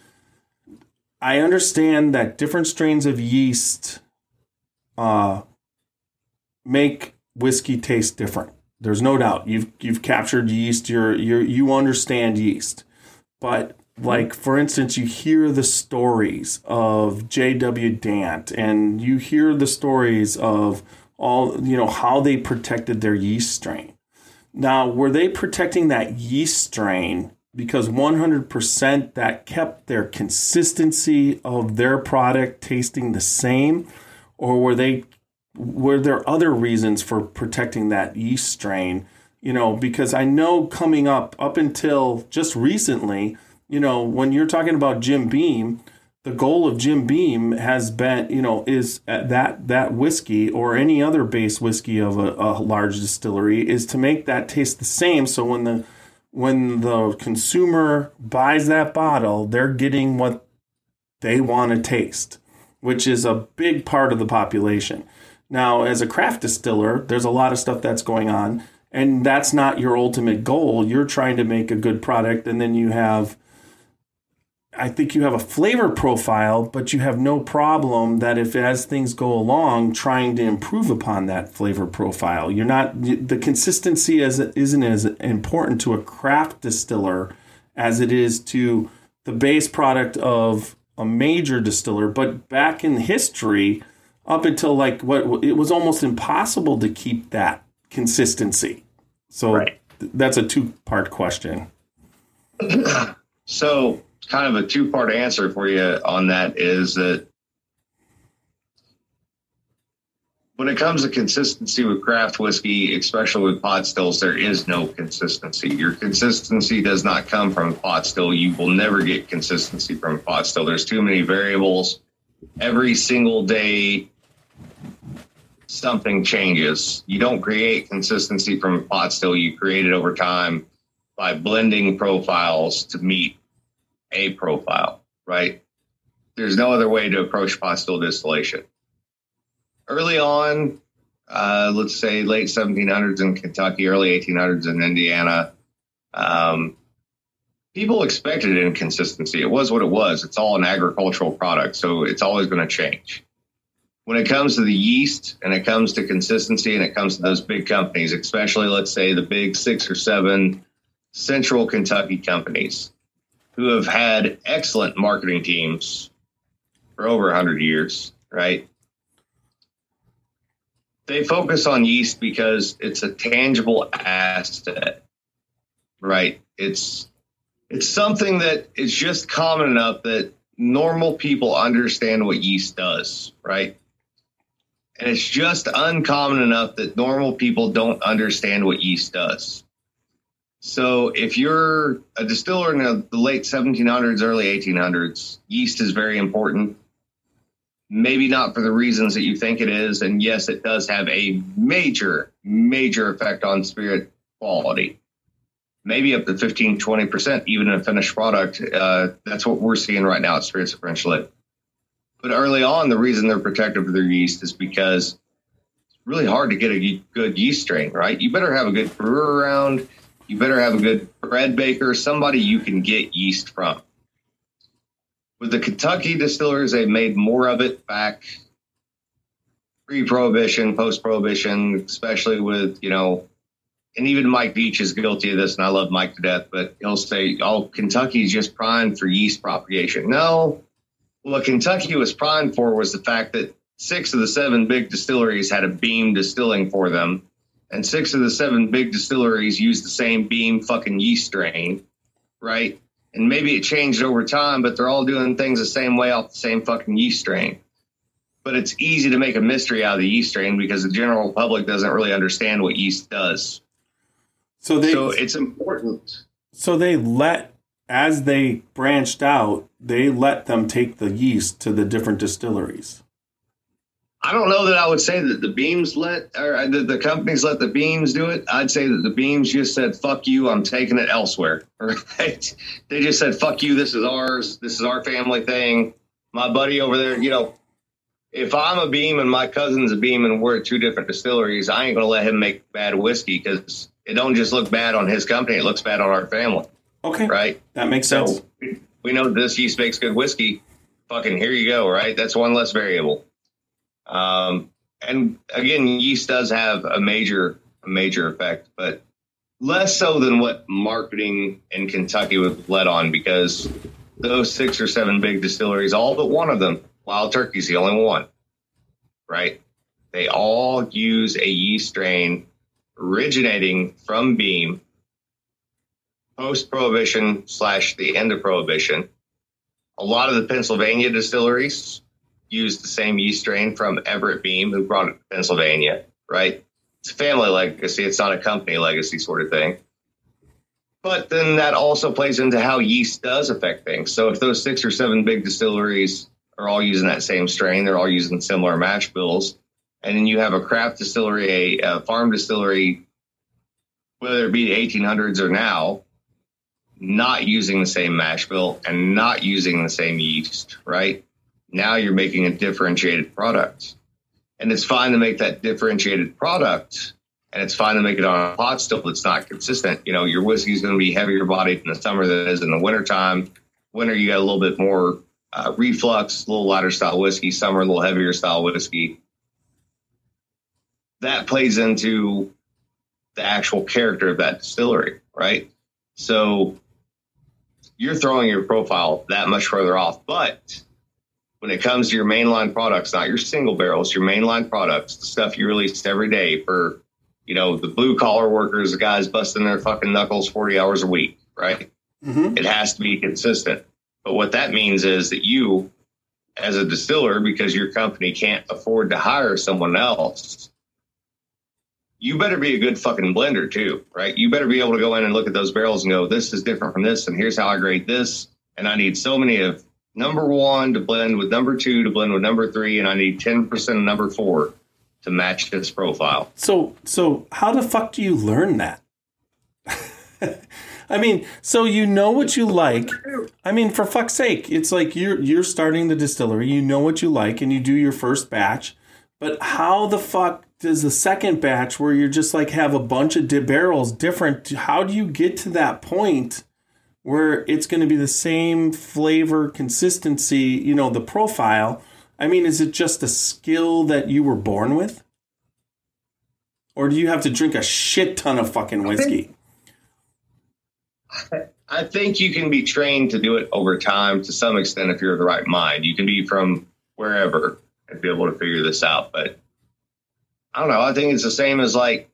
B: I understand that different strains of yeast uh, make whiskey taste different. There's no doubt you've you've captured yeast. You're you you understand yeast, but like for instance, you hear the stories of J W Dant, and you hear the stories of all you know how they protected their yeast strain. Now, were they protecting that yeast strain because one hundred percent that kept their consistency of their product tasting the same, or were they? Were there other reasons for protecting that yeast strain? You know, because I know coming up, up until just recently, you know, when you're talking about Jim Beam, the goal of Jim Beam has been, you know, is that that whiskey or any other base whiskey of a, a large distillery is to make that taste the same. So when the when the consumer buys that bottle, they're getting what they want to taste, which is a big part of the population. Now, as a craft distiller, there's a lot of stuff that's going on, and that's not your ultimate goal. You're trying to make a good product, and then you have, I think you have a flavor profile, but you have no problem that if as things go along, trying to improve upon that flavor profile. You're not, the consistency as isn't as important to a craft distiller as it is to the base product of a major distiller. But back in history, up until like what it was almost impossible to keep that consistency. So right. th- that's a two-part question.
C: So kind of a two-part answer for you on that is that when it comes to consistency with craft whiskey, especially with pot stills, there is no consistency. Your consistency does not come from a pot still. You will never get consistency from a pot still. There's too many variables. Every single day, something changes. You don't create consistency from a pot still. You create it over time by blending profiles to meet a profile, right? There's no other way to approach pot still distillation. Early on, uh, let's say late seventeen hundreds in Kentucky, early eighteen hundreds in Indiana, um, people expected inconsistency. It was what it was. It's all an agricultural product, so it's always going to change. When it comes to the yeast and it comes to consistency and it comes to those big companies, especially, let's say, the big six or seven central Kentucky companies who have had excellent marketing teams for over one hundred years, right? They focus on yeast because it's a tangible asset, right? It's it's something that is just common enough that normal people understand what yeast does, right? And it's just uncommon enough that normal people don't understand what yeast does. So if you're a distiller in the late seventeen hundreds, early eighteen hundreds, yeast is very important. Maybe not for the reasons that you think it is. And yes, it does have a major, major effect on spirit quality. Maybe up to fifteen, twenty percent, even in a finished product. Uh, that's what we're seeing right now at Spirits of French Lick. But early on, the reason they're protective of their yeast is because it's really hard to get a good yeast strain, right? You better have a good brewer around. You better have a good bread baker, somebody you can get yeast from. With the Kentucky distillers, they've made more of it back pre-Prohibition, post-Prohibition, especially with, you know, and even Mike Beach is guilty of this, and I love Mike to death, but he'll say, oh, Kentucky's just primed for yeast propagation. No. What Kentucky was primed for was the fact that six of the seven big distilleries had a beam distilling for them, and six of the seven big distilleries used the same beam fucking yeast strain, right? And maybe it changed over time, but they're all doing things the same way off the same fucking yeast strain. But it's easy to make a mystery out of the yeast strain because the general public doesn't really understand what yeast does. So they, so it's important.
B: So they let, as they branched out, they let them take the yeast to the different distilleries.
C: I don't know that I would say that the beams let, or the, the companies let the beams do it. I'd say that the beams just said, fuck you, I'm taking it elsewhere. Right? They just said, fuck you, this is ours. This is our family thing. My buddy over there, you know, if I'm a beam and my cousin's a beam and we're at two different distilleries, I ain't going to let him make bad whiskey because it don't just look bad on his company. It looks bad on our family.
B: Okay.
C: Right?
B: That makes
C: so
B: sense.
C: We know this yeast makes good whiskey. Fucking here you go, right? That's one less variable. Um, and again, yeast does have a major, a major effect, but less so than what marketing in Kentucky would let on, because those six or seven big distilleries, all but one of them, Wild Turkey's the only one, right? They all use a yeast strain originating from Beam post-Prohibition slash the end of Prohibition. A lot of the Pennsylvania distilleries use the same yeast strain from Everett Beam, who brought it to Pennsylvania, right? It's a family legacy. It's not a company legacy sort of thing. But then that also plays into how yeast does affect things. So if those six or seven big distilleries are all using that same strain, they're all using similar mash bills, and then you have a craft distillery, a, a farm distillery, whether it be the eighteen hundreds or now, not using the same mash bill and not using the same yeast, right? Now you're making a differentiated product. And it's fine to make that differentiated product, and it's fine to make it on a pot still that's not consistent. You know, your whiskey is going to be heavier bodied in the summer than it is in the wintertime. Winter, you got a little bit more uh, reflux, a little lighter style whiskey. Summer, a little heavier style whiskey. That plays into the actual character of that distillery, right? So you're throwing your profile that much further off. But when it comes to your mainline products, not your single barrels, your mainline products, the stuff you release every day for, you know, the blue collar workers, the guys busting their fucking knuckles forty hours a week, right? Mm-hmm. It has to be consistent. But what that means is that you, as a distiller, because your company can't afford to hire someone else, you better be a good fucking blender too, right? You better be able to go in and look at those barrels and go, this is different from this, and here's how I grade this. And I need so many of number one to blend with number two to blend with number three, and I need ten percent of number four to match this profile.
B: So, so how the fuck do you learn that? I mean, so you know what you like. I mean, for fuck's sake, it's like you're you're starting the distillery. You know what you like, and you do your first batch. But how the fuck does the second batch, where you're just like have a bunch of di- barrels different? How do you get to that point where it's going to be the same flavor, consistency, you know, the profile? I mean, is it just a skill that you were born with? Or do you have to drink a shit ton of fucking whiskey?
C: I think you can be trained to do it over time to some extent if you're of the right mind. You can be from wherever and be able to figure this out. But I don't know. I think it's the same as like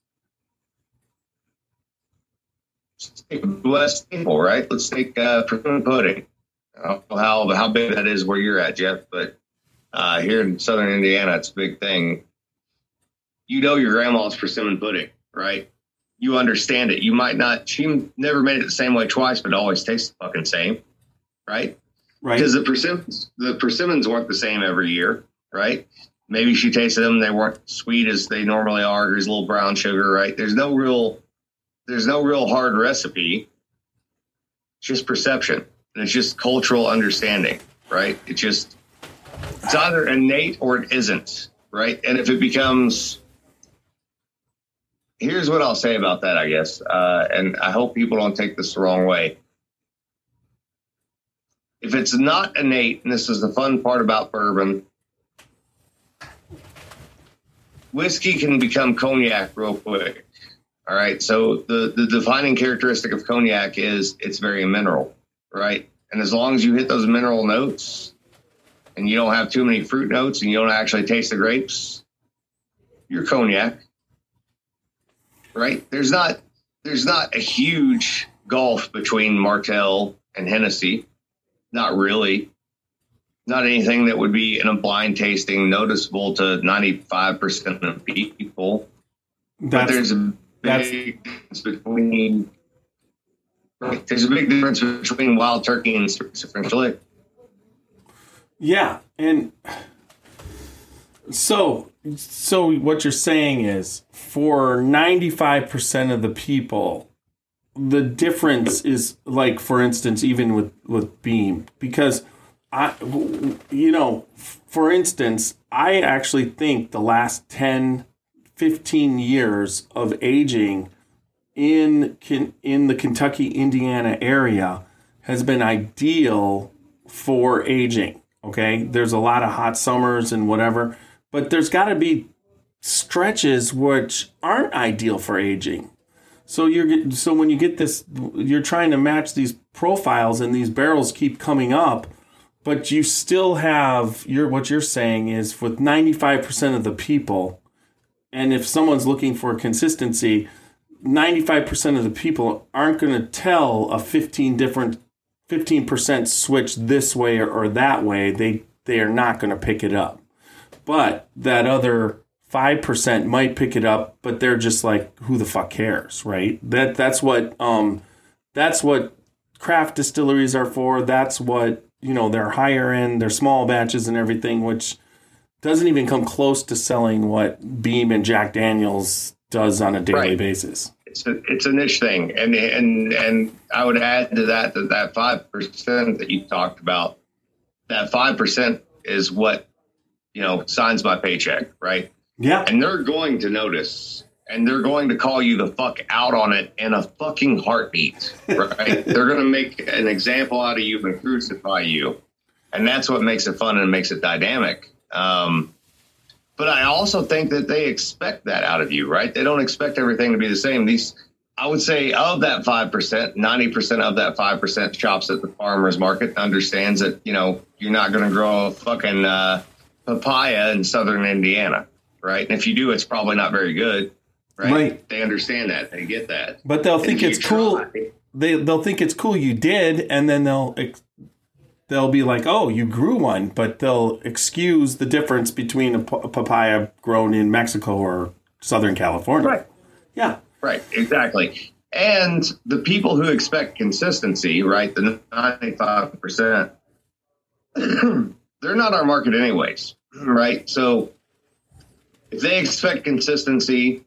C: West Staple, right? Let's take uh, persimmon pudding. I don't know how, how big that is where you're at, Jeff, but uh, here in Southern Indiana, it's a big thing. You know your grandma's persimmon pudding, right? You understand it. You might not, she never made it the same way twice, but it always tastes the fucking same, right?
B: Right.
C: Because the persimmons, the persimmons weren't the same every year, right? Maybe she tasted them, they weren't sweet as they normally are. There's a little brown sugar, right? There's no real, there's no real hard recipe. It's just perception. And it's just cultural understanding, right? It just, it's either innate or it isn't, right? And if it becomes, here's what I'll say about that, I guess. Uh, and I hope people don't take this the wrong way. If it's not innate, and this is the fun part about bourbon, whiskey can become cognac real quick. All right. So the, the defining characteristic of cognac is it's very mineral, right? And as long as you hit those mineral notes and you don't have too many fruit notes and you don't actually taste the grapes, you're cognac. Right? There's not there's not a huge gulf between Martell and Hennessy. Not really. Not anything that would be in a blind tasting noticeable to ninety-five percent of people. That's, but there's a big difference between right, there's a big difference between Wild Turkey and French Lick.
B: Yeah, and so so what you're saying is for ninety-five percent of the people, the difference is like, for instance, even with, with Beam, because I, you know, for instance, I actually think the last ten, fifteen years of aging in, in the Kentucky, Indiana area has been ideal for aging. Okay. There's a lot of hot summers and whatever, but there's got to be stretches which aren't ideal for aging. So you're so when you get this, you're trying to match these profiles and these barrels keep coming up, but you still have your what you're saying is with ninety-five percent of the people, and if someone's looking for consistency, ninety-five percent of the people aren't going to tell a fifteen different fifteen percent switch this way or, or that way. They they are not going to pick it up. But that other five percent might pick it up, but they're just like, who the fuck cares, right? That that's what um that's what craft distilleries are for. That's what, you know, they're higher end, they're small batches and everything, which doesn't even come close to selling what Beam and Jack Daniels does on a daily
C: right.
B: basis.
C: It's a it's a niche thing, and and and I would add to that that that five percent that you talked about, that five percent is what, you know, signs my paycheck, right?
B: Yeah.
C: And they're going to notice, and they're going to call you the fuck out on it in a fucking heartbeat, right? They're going to make an example out of you and crucify you. And that's what makes it fun and makes it dynamic. Um, but I also think that they expect that out of you, right? They don't expect everything to be the same. These, I would say of that five percent, ninety percent of that five percent shops at the farmer's market and understands that, you know, you're not going to grow a fucking uh, papaya in Southern Indiana. Right. And if you do, it's probably not very good. Right. right. They understand that. They get that.
B: But they'll think it's cool. They, they'll think it's cool you did. And then they'll they'll be like, oh, you grew one. But they'll excuse the difference between a, p- a papaya grown in Mexico or Southern California.
C: Right.
B: Yeah.
C: Right. Exactly. And the people who expect consistency, right, the ninety-five percent, they're not our market anyways. Right. So if they expect consistency,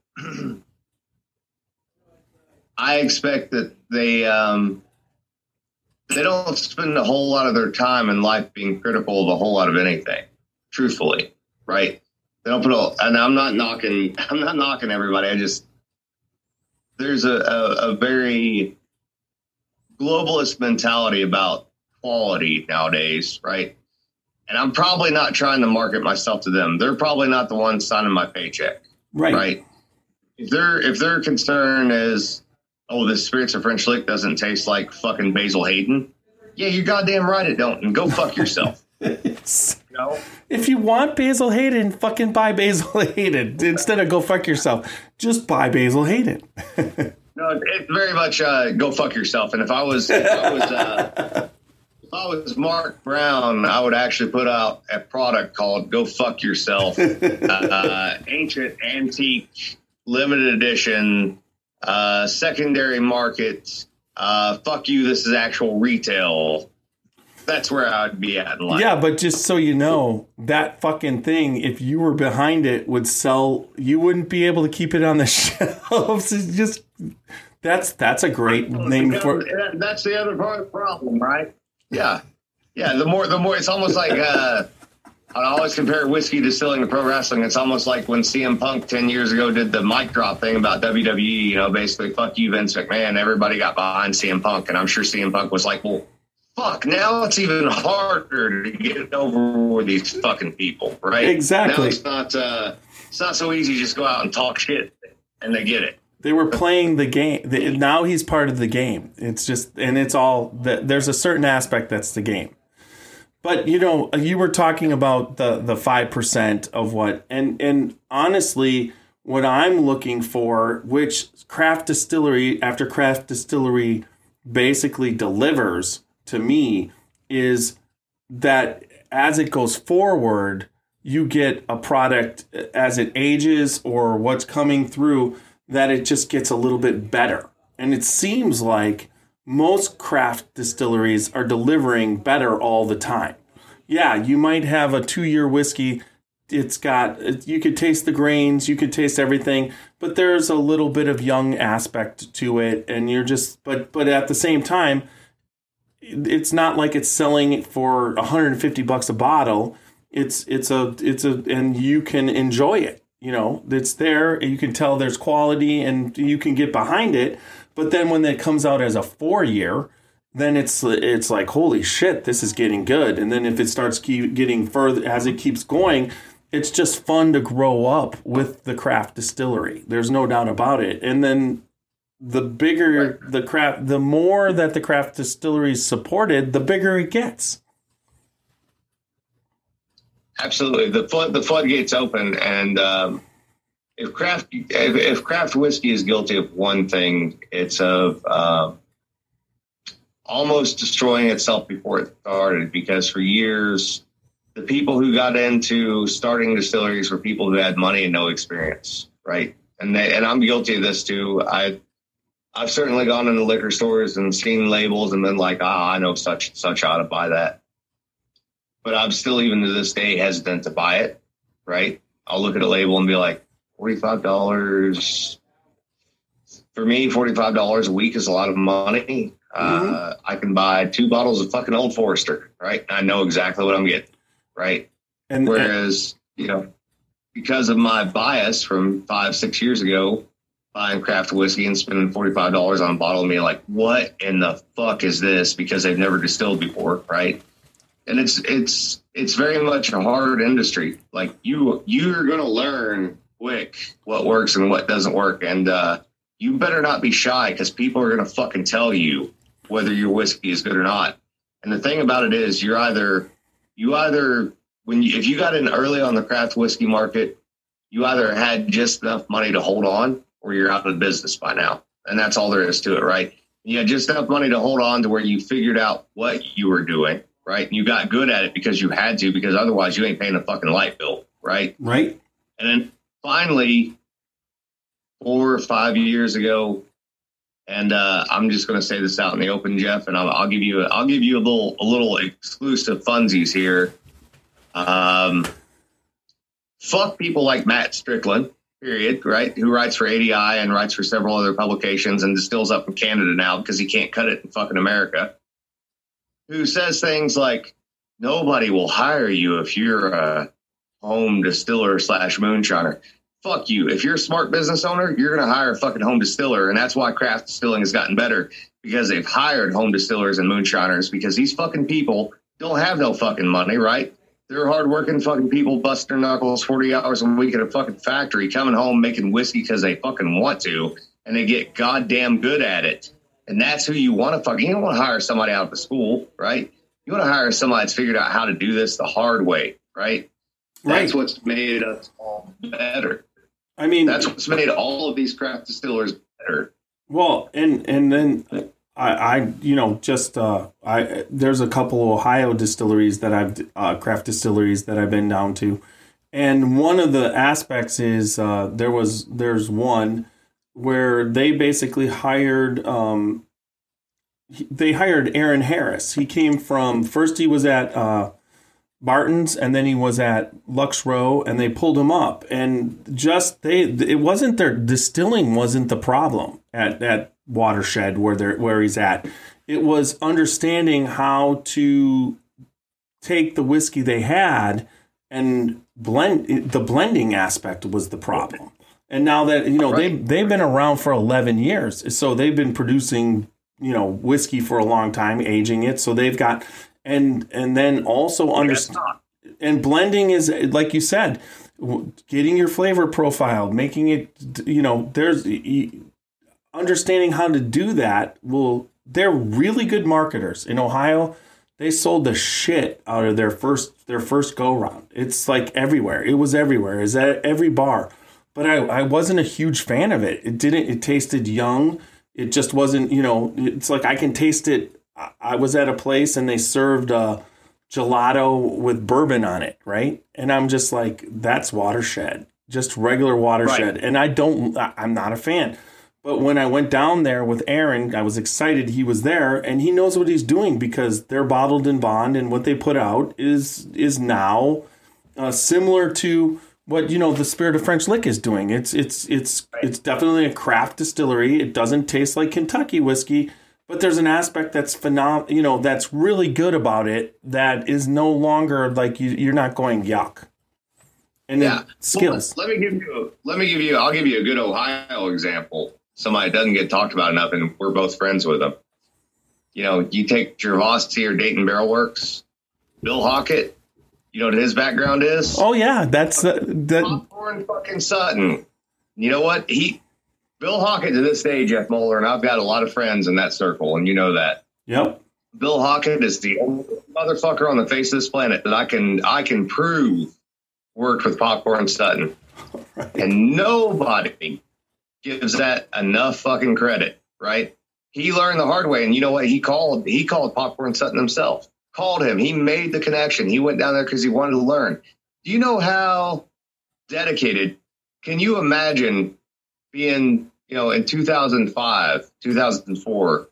C: I expect that they um, they don't spend a whole lot of their time in life being critical of a whole lot of anything. Truthfully, right? They don't put a. And I'm not knocking. I'm not knocking everybody. I just there's a, a, a very globalist mentality about quality nowadays, right? And I'm probably not trying to market myself to them. They're probably not the ones signing my paycheck.
B: Right.
C: Right. If their if their concern is, oh, this Spirits of French Lick doesn't taste like fucking Basil Hayden. Yeah, you're goddamn right it don't. And go fuck yourself. You know?
B: If you want Basil Hayden, fucking buy Basil Hayden instead of go fuck yourself. Just buy Basil Hayden.
C: No, it's very much uh, go fuck yourself. And if I was, if I was, uh, if I was Mark Brown, I would actually put out a product called "Go Fuck Yourself," uh, ancient, antique, limited edition, uh, secondary market. Uh, fuck you. This is actual retail. That's where I would be at in life.
B: Yeah, but just so you know, that fucking thing, if you were behind it, would sell. You wouldn't be able to keep it on the shelves. It's just that's that's a great name for.
C: That's the other part of the problem, right? Yeah, yeah. The more, the more. It's almost like uh, I always compare whiskey distilling to pro wrestling. It's almost like when C M Punk ten years ago did the mic drop thing about W W E. You know, basically, fuck you, Vince McMahon. Everybody got behind C M Punk, and I'm sure C M Punk was like, well. Fuck, now it's even harder to get over with these fucking people, right?
B: Exactly.
C: Now it's not, uh, it's not so easy to just go out and talk shit, and they get it.
B: They were playing the game. Now he's part of the game. It's just, and it's all, there's a certain aspect that's the game. But, you know, you were talking about the, the five percent of what, and, and honestly, what I'm looking for, which craft distillery after craft distillery basically delivers to me, is that as it goes forward, you get a product as it ages or what's coming through, that it just gets a little bit better. And it seems like most craft distilleries are delivering better all the time. Yeah, you might have a two-year whiskey. It's got, you could taste the grains, you could taste everything, but there's a little bit of young aspect to it. And you're just, but but at the same time, it's not like it's selling for one hundred fifty bucks a bottle. It's it's a it's a and you can enjoy it. You know, it's there. You can tell there's quality, and you can get behind it. But then when it comes out as a four year, then it's it's like, holy shit, this is getting good. And then if it starts keep getting further as it keeps going, it's just fun to grow up with the craft distillery. There's no doubt about it. And then the bigger right. the craft, the more that the craft distillery is supported, the bigger it gets.
C: Absolutely, the flood, the floodgates open, and um, if craft if, if craft whiskey is guilty of one thing, it's of uh, almost destroying itself before it started. Because for years, the people who got into starting distilleries were people who had money and no experience, right? And they, and I'm guilty of this too. I. I've certainly gone into liquor stores and seen labels and been like, ah, I know such and such how to buy that. But I'm still, even to this day, hesitant to buy it, right? I'll look at a label and be like, forty-five dollars. For me, forty-five dollars a week is a lot of money. Mm-hmm. Uh, I can buy two bottles of fucking Old Forester, right? I know exactly what I'm getting, right? And Whereas, and- you know, because of my bias from five, six years ago, buying craft whiskey and spending forty-five dollars on a bottle and being like, what in the fuck is this? Because they've never distilled before, right? And it's it's it's very much a hard industry. Like you you're gonna learn quick what works and what doesn't work. And uh, you better not be shy, because people are gonna fucking tell you whether your whiskey is good or not. And the thing about it is, you're either you either when you if you got in early on the craft whiskey market, you either had just enough money to hold on, or you're out of business by now. And that's all there is to it, right? You had just enough money to hold on to where you figured out what you were doing, right? And you got good at it because you had to, because otherwise you ain't paying a fucking light bill, right?
B: Right.
C: And then finally, four or five years ago, and uh, I'm just going to say this out in the open, Jeff, and I'll, I'll give you a, I'll give you a little a little exclusive funsies here. Um, fuck people like Matt Strickland. Period, right? Who writes for A D I and writes for several other publications and distills up in Canada now because he can't cut it in fucking America. Who says things like, nobody will hire you if you're a home distiller slash moonshiner. Fuck you. If you're a smart business owner, you're going to hire a fucking home distiller. And that's why craft distilling has gotten better, because they've hired home distillers and moonshiners, because these fucking people don't have no fucking money, right? They're hardworking fucking people busting their knuckles forty hours a week at a fucking factory, coming home making whiskey because they fucking want to. and they get goddamn good at it. And that's who you want to fucking, you don't want to hire somebody out of school, right? You want to hire somebody that's figured out how to do this the hard way, right? That's right. What's made us all better.
B: I mean,
C: that's what's made all of these craft distillers better.
B: Well, and and then I, I you know, just uh, I there's a couple of Ohio distilleries that I've uh, craft distilleries that I've been down to, and one of the aspects is uh, there was there's one where they basically hired um, they hired Aaron Harris. He came from first he was at uh, Barton's, and then he was at Lux Row, and they pulled him up. And just they, it wasn't their distilling wasn't the problem at at Watershed where they where he's at. It was understanding how to take the whiskey they had and blend. The blending aspect was the problem. And now that you know they they've been around for eleven years, so they've been producing you know whiskey for a long time, aging it. So they've got. And and then also understand and blending is like you said, getting your flavor profiled, making it you know there's understanding how to do that. Will they're really good marketers in Ohio. They sold the shit out of their first their first go round. It's like everywhere. It was everywhere. It's at every bar. But I, I wasn't a huge fan of it. It didn't. It tasted young. It just wasn't. You know. It's like I can taste it. I was at a place and they served a gelato with bourbon on it, right? And I'm just like, that's Watershed, just regular Watershed. Right. And I don't, I'm not a fan. But when I went down there with Aaron, I was excited he was there, and he knows what he's doing because they're bottled in bond, and what they put out is is now uh, similar to what you know the Spirit of French Lick is doing. It's it's it's right. It's definitely a craft distillery. It doesn't taste like Kentucky whiskey. But there's an aspect that's phenom- you know, that's really good about it. That is no longer like you, you're not going yuck. And
C: yeah,
B: skills.
C: Well, let me give you. Let me give you. I'll give you a good Ohio example. Somebody that doesn't get talked about enough, and we're both friends with them. You know, you take Gervasi or Dayton Barrel Works, Bill Hockett. You know what his background is?
B: Oh yeah, that's uh, that.
C: Popcorn fucking Sutton. You know what he. Bill Hockett to this day, Jeff Moeller, and I've got a lot of friends in that circle, and you know that.
B: Yep.
C: Bill Hockett is the only motherfucker on the face of this planet that I can I can prove worked with Popcorn Sutton. Right. And nobody gives that enough fucking credit, right? He learned the hard way, and you know what? He called he called Popcorn Sutton himself. Called him. He made the connection. He went down there because he wanted to learn. Do you know how dedicated? Can you imagine being you know, in two thousand five, two thousand four,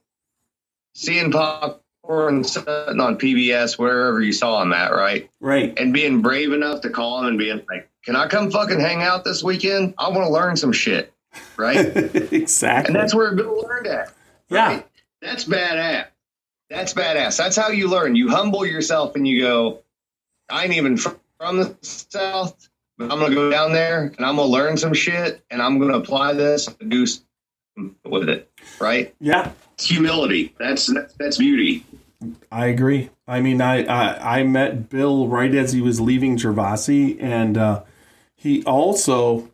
C: seeing Popcorn Sutton on P B S, wherever you saw him at, right?
B: Right.
C: And being brave enough to call him and being like, can I come fucking hang out this weekend? I want to learn some shit, right?
B: Exactly.
C: And that's where Bill learned at.
B: Right?
C: Yeah. That's badass. That's badass. That's how you learn. You humble yourself and you go, I ain't even from the South. I'm going to go down there and I'm going to learn some shit and I'm going to apply this and do something with it. Right?
B: Yeah.
C: It's humility. That's, that's, that's beauty.
B: I agree. I mean, I, I, I met Bill right as he was leaving Gervasi, and uh, he also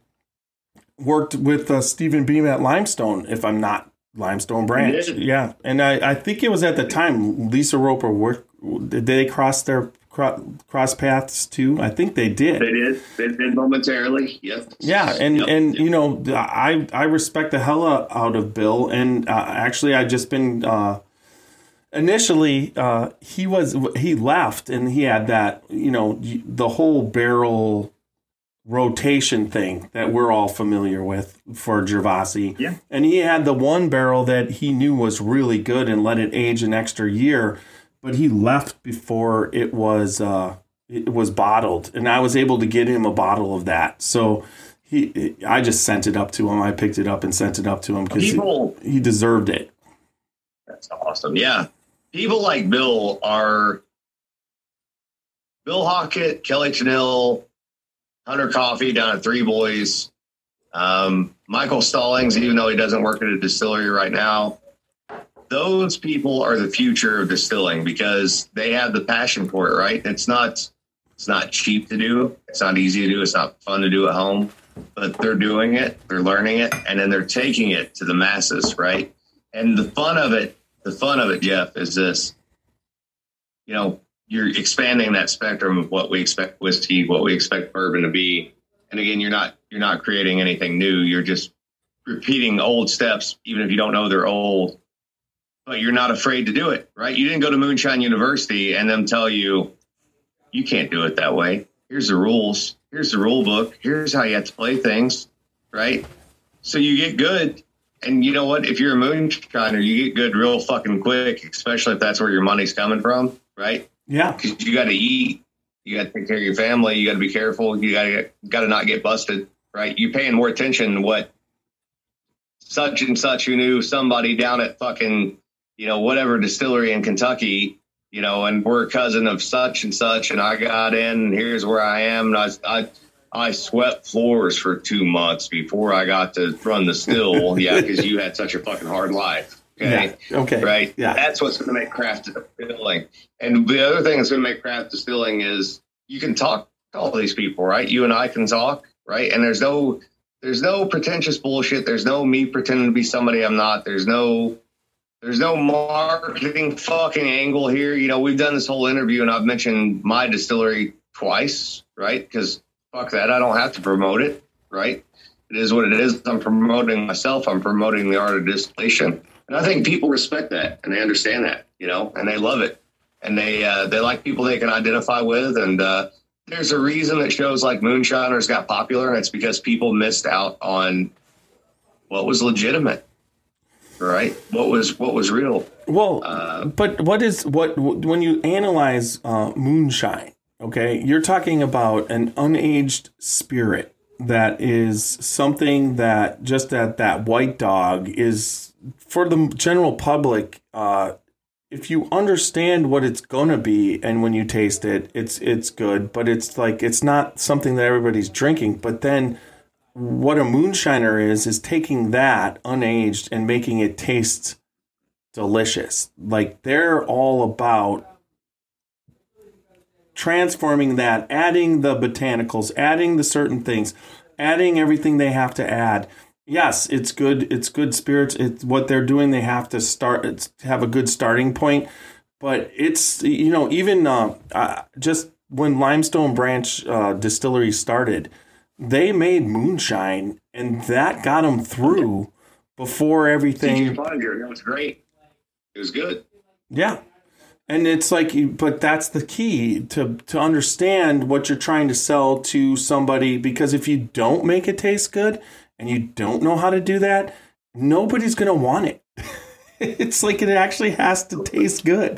B: worked with uh, Stephen Beam at Limestone, if I'm not Limestone Branch. Yeah. And I, I think it was at the time Lisa Roper worked. Did they cross their cross paths too? I think they did.
C: They did. They did momentarily. Yes.
B: Yeah, and
C: yep.
B: and
C: yep.
B: you know, I I respect the hell out of Bill, and uh, actually, I just been uh, initially uh, he was he left, and he had that you know the whole barrel rotation thing that we're all familiar with for Gervasi.
C: Yeah.
B: And he had the one barrel that he knew was really good and let it age an extra year. But he left before it was uh, it was bottled, and I was able to get him a bottle of that. So he, I just sent it up to him. I picked it up and sent it up to him because he, he deserved it.
C: That's awesome. Yeah, people like Bill are Bill Hockett, Kelly Tennille, Hunter Coffey down at Three Boys, um, Michael Stallings, even though he doesn't work at a distillery right now. Those people are the future of distilling because they have the passion for it, right? It's not, it's not cheap to do. It's not easy to do. It's not fun to do at home. but they're doing it, they're learning it, and then they're taking it to the masses, right? And the fun of it, the fun of it, Jeff, is this, you know, you're expanding that spectrum of what we expect whiskey, what we expect bourbon to be. And again, you're not, you're not creating anything new. You're just repeating old steps, even if you don't know they're old, but you're not afraid to do it, right? You didn't go to Moonshine University and them tell you, you can't do it that way. Here's the rules. Here's the rule book. Here's how you have to play things, right? So you get good. And you know what? If you're a moonshiner, you get good real fucking quick, especially if that's where your money's coming from, right?
B: Yeah.
C: Because you got to eat. You got to take care of your family. You got to be careful. You got to got to not get busted, right? You're paying more attention to what such and such who knew somebody down at fucking, you know, whatever distillery in Kentucky, you know, and we're a cousin of such and such, and I got in, and here's where I am. And I, I, I swept floors for two months before I got to run the still. Yeah, because you had such a fucking hard life. Okay.
B: Yeah. Okay.
C: Right.
B: Yeah.
C: That's what's going to make craft distilling. And the other thing that's going to make craft distilling is you can talk to all these people, right? You and I can talk, right? And there's no, there's no pretentious bullshit. There's no me pretending to be somebody I'm not. There's no, there's no marketing fucking angle here. You know, we've done this whole interview and I've mentioned my distillery twice, right? Because fuck that. I don't have to promote it, right? It is what it is. I'm promoting myself. I'm promoting the art of distillation. And I think people respect that and they understand that, you know, and they love it. And they uh, they like people they can identify with. And uh, there's a reason that shows like Moonshiners got popular. And it's because people missed out on what was legitimate, right? What was what was real.
B: Well,
C: uh,
B: but what is what when you analyze uh, moonshine, okay, you're talking about an unaged spirit that is something that just that that white dog is for the general public. Uh, if you understand what it's gonna be, and when you taste it, it's it's good, but it's like it's not something that everybody's drinking. But then, what a moonshiner is is taking that unaged and making it taste delicious. Like they're all about transforming that, adding the botanicals, adding the certain things, adding everything they have to add. Yes, it's good. It's good spirits. It's what they're doing. They have to start. It's have a good starting point. But it's, you know, even uh, uh, just when Limestone Branch uh, Distillery started, they made moonshine, and that got them through before everything.
C: It was great. It was good.
B: Yeah. And it's like, but that's the key to, to understand what you're trying to sell to somebody, because if you don't make it taste good and you don't know how to do that, nobody's going to want it. It's like it actually has to taste good.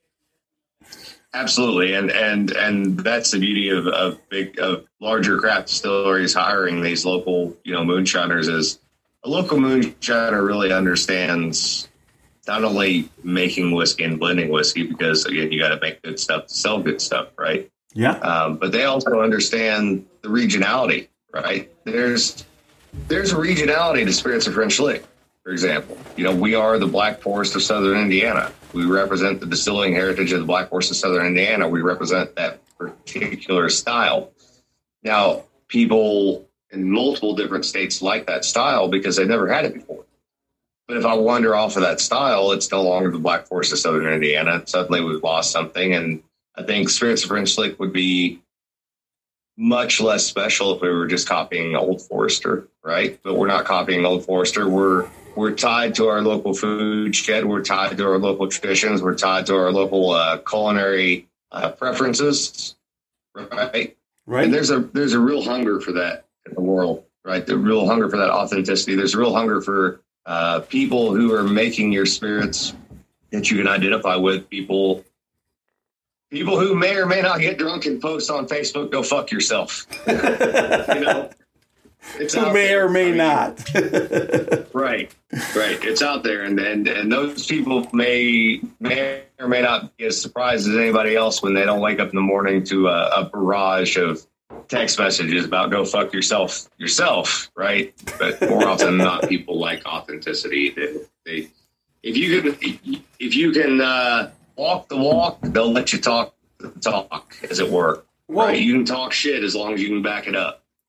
C: Absolutely. And, and, and that's the beauty of, of big, of larger craft distilleries hiring these local, you know, moonshiners is a local moonshiner really understands not only making whiskey and blending whiskey, because again, you got to make good stuff to sell good stuff, right?
B: Yeah.
C: Um, but they also understand the regionality, right? There's there's a regionality to Spirits of French Lick, for example. You know, we are the Black Forest of Southern Indiana. We represent the distilling heritage of the Black Forest of Southern Indiana. We represent that particular style. Now, people in multiple different states like that style because they've never had it before. But if I wander off of that style, it's no longer the Black Forest of Southern Indiana. Suddenly we've lost something. And I think Spirits of French Lick would be much less special if we were just copying Old Forester, right? But we're not copying Old Forester. We're we're tied to our local food shed. We're tied to our local traditions. We're tied to our local uh, culinary uh, preferences, right?
B: Right.
C: And there's a there's a real hunger for that in the world, right? The real hunger for that authenticity. There's a real hunger for Uh, people who are making your spirits that you can identify with, people people who may or may not get drunk and post on Facebook, go fuck yourself. You know, it's
B: who may
C: there.
B: or may
C: I mean,
B: not.
C: right, right. It's out there, and, and and those people may may or may not be as surprised as anybody else when they don't wake up in the morning to a, a barrage of text messages about go fuck yourself yourself, right? But more often than not, people like authenticity. They, they if you can if you can uh, walk the walk, they'll let you talk the talk, as it were.
B: Well,
C: right? You can talk shit as long as you can back it up.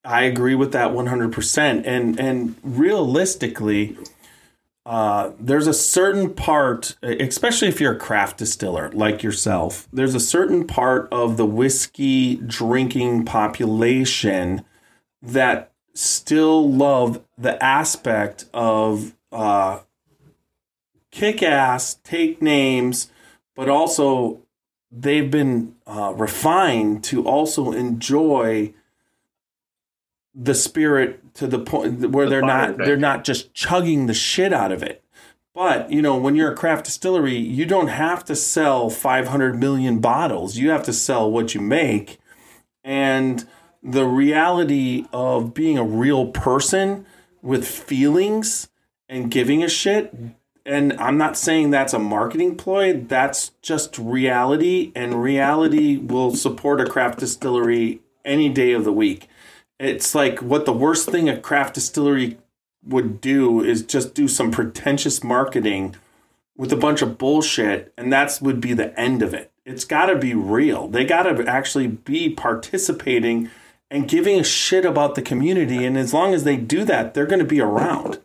B: I agree with that one hundred percent. And and realistically, uh, there's a certain part, especially if you're a craft distiller like yourself, there's a certain part of the whiskey drinking population that still love the aspect of uh, kick ass, take names, but also they've been uh, refined to also enjoy the spirit to the point where they're not they're not just chugging the shit out of it. But, you know, when you're a craft distillery, you don't have to sell five hundred million bottles. You have to sell what you make. And the reality of being a real person with feelings and giving a shit, and I'm not saying that's a marketing ploy, that's just reality, and reality will support a craft distillery any day of the week. It's like what the worst thing a craft distillery would do is just do some pretentious marketing with a bunch of bullshit, and that's would be the end of it. It's got to be real. They got to actually be participating and giving a shit about the community, and as long as they do that, they're going to be around.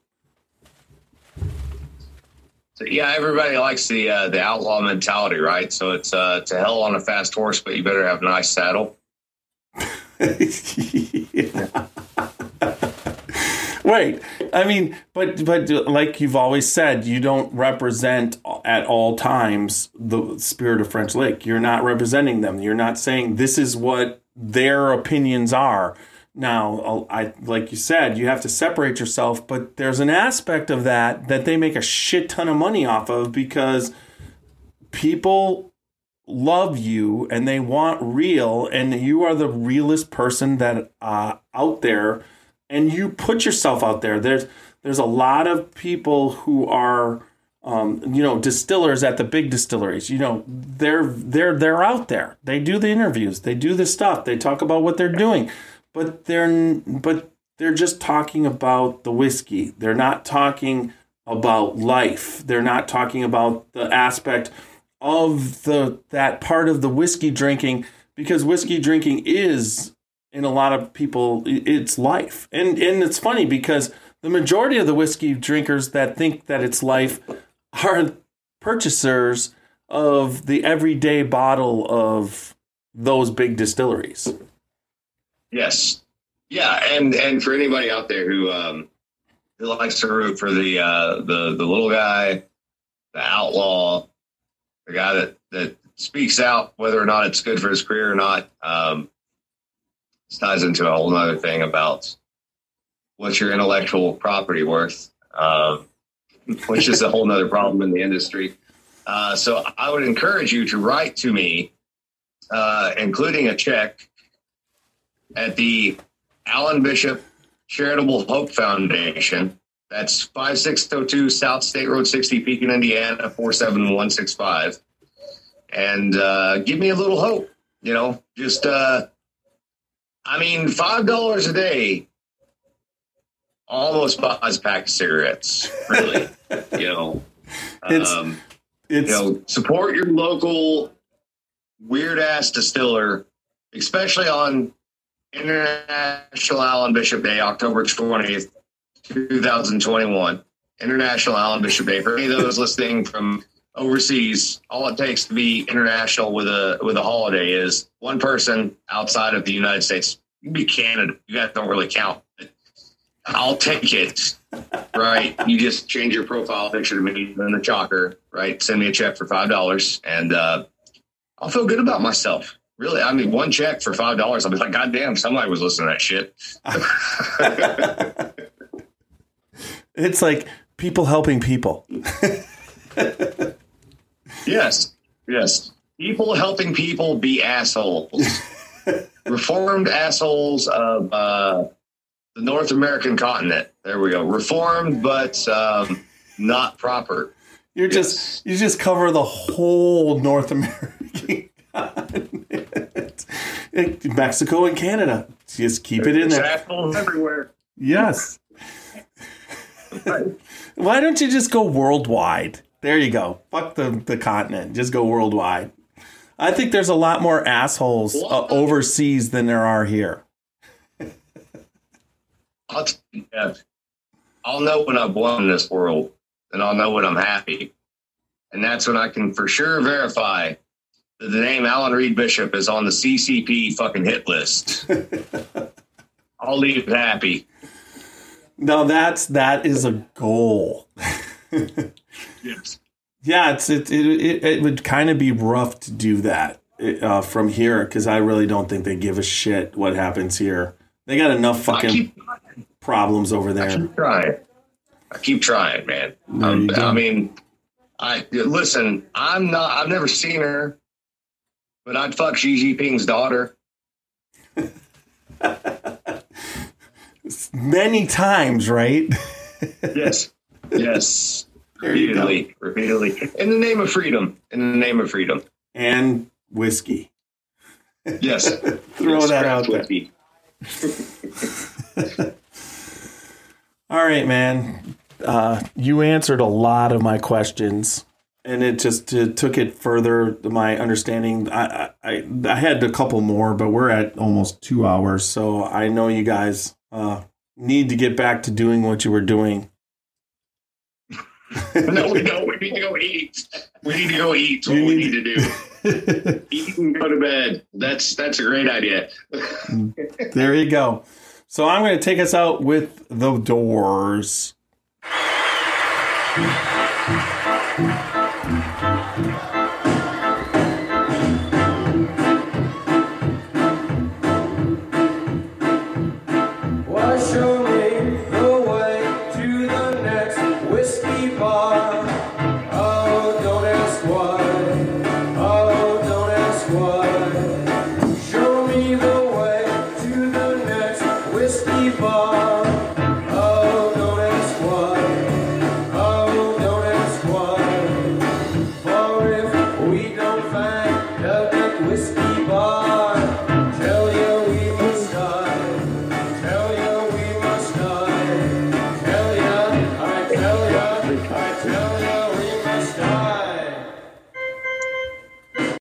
C: So, yeah, everybody likes the uh, the outlaw mentality, right? So it's uh, to hell on a fast horse, but you better have a nice saddle.
B: Yeah. Right. I mean, but but like you've always said, you don't represent at all times the spirit of French Lick. You're not representing them. You're not saying this is what their opinions are. Now, I like you said, you have to separate yourself, but there's an aspect of that that they make a shit ton of money off of because people love you and they want real, and you are the realest person that uh, out there, and you put yourself out there. There's there's a lot of people who are um, you know, distillers at the big distilleries. You know, they're they're they're out there. They do the interviews. They do the stuff. They talk about what they're doing, but they're but they're just talking about the whiskey. They're not talking about life. They're not talking about the aspect of the that part of the whiskey drinking, because whiskey drinking is, in a lot of people, it's life. And and it's funny because the majority of the whiskey drinkers that think that it's life are purchasers of the everyday bottle of those big distilleries.
C: Yes. Yeah, and and for anybody out there who um who likes to root for the uh the the little guy, the outlaw, the guy that that speaks out whether or not it's good for his career or not, um this ties into a whole other thing about what's your intellectual property worth, um, which is a whole nother problem in the industry. Uh, so I would encourage you to write to me, uh, including a check at the Alan Bishop Charitable Hope Foundation. That's five six zero two South State Road sixty, Pekin, Indiana, four seven one six five. And uh, give me a little hope, you know, just, uh, I mean, five dollars a day almost buys a pack of cigarettes, really. you know,
B: it's,
C: um,
B: it's,
C: you know, support your local weird ass distiller, especially on International Alan Bishop Day, October twentieth, twenty twenty-one. International Alan Bishop Day. For any of those listening from overseas, all it takes to be international with a with a holiday is one person outside of the United States. You can be Canada. You guys don't really count. I'll take it, right? You just change your profile picture to me in the chalker, right? Send me a check for five dollars, and uh, I'll feel good about myself. Really, I mean, one check for five dollars, I'll be like, God damn, somebody was listening to that shit.
B: It's like people helping people.
C: Yes, yes. People helping people be assholes. Reformed assholes of uh, the North American continent. There we go. Reformed, but um, not proper.
B: You're
C: yes.
B: just you just cover the whole North American continent. Mexico and Canada. Just keep it in
C: There's
B: there.
C: assholes everywhere.
B: Yes. Why don't you just go worldwide? There you go. Fuck the, the continent. Just go worldwide. I think there's a lot more assholes uh, overseas than there are here.
C: I'll, yeah, I'll know when I've won in this world, and I'll know when I'm happy. And that's when I can for sure verify that the name Alan Reed Bishop is on the C C P fucking hit list. I'll leave happy.
B: No, that's that is a goal.
C: Yes.
B: Yeah, it's it it it, it would kind of be rough to do that uh, from here because I really don't think they give a shit what happens here. They got enough fucking keep, problems over there.
C: I keep trying. I keep trying, man. Um, I mean, I listen. I'm not. I've never seen her, but I'd fuck Xi Jinping's daughter.
B: Many times, right?
C: Yes. Yes. Repeatedly. Repeatedly. In the name of freedom. In the name of freedom.
B: And whiskey.
C: Yes.
B: Throw that out there. All right, man. Uh, you answered a lot of my questions, and it just uh, took it further. My understanding. I, I I had a couple more, but we're at almost two hours, so I know you guys uh, need to get back to doing what you were doing.
C: No, we don't. We need to go eat. We need to go eat. What we need to do. Eat and go to bed. That's that's a great idea.
B: There you go. So I'm going to take us out with The Doors.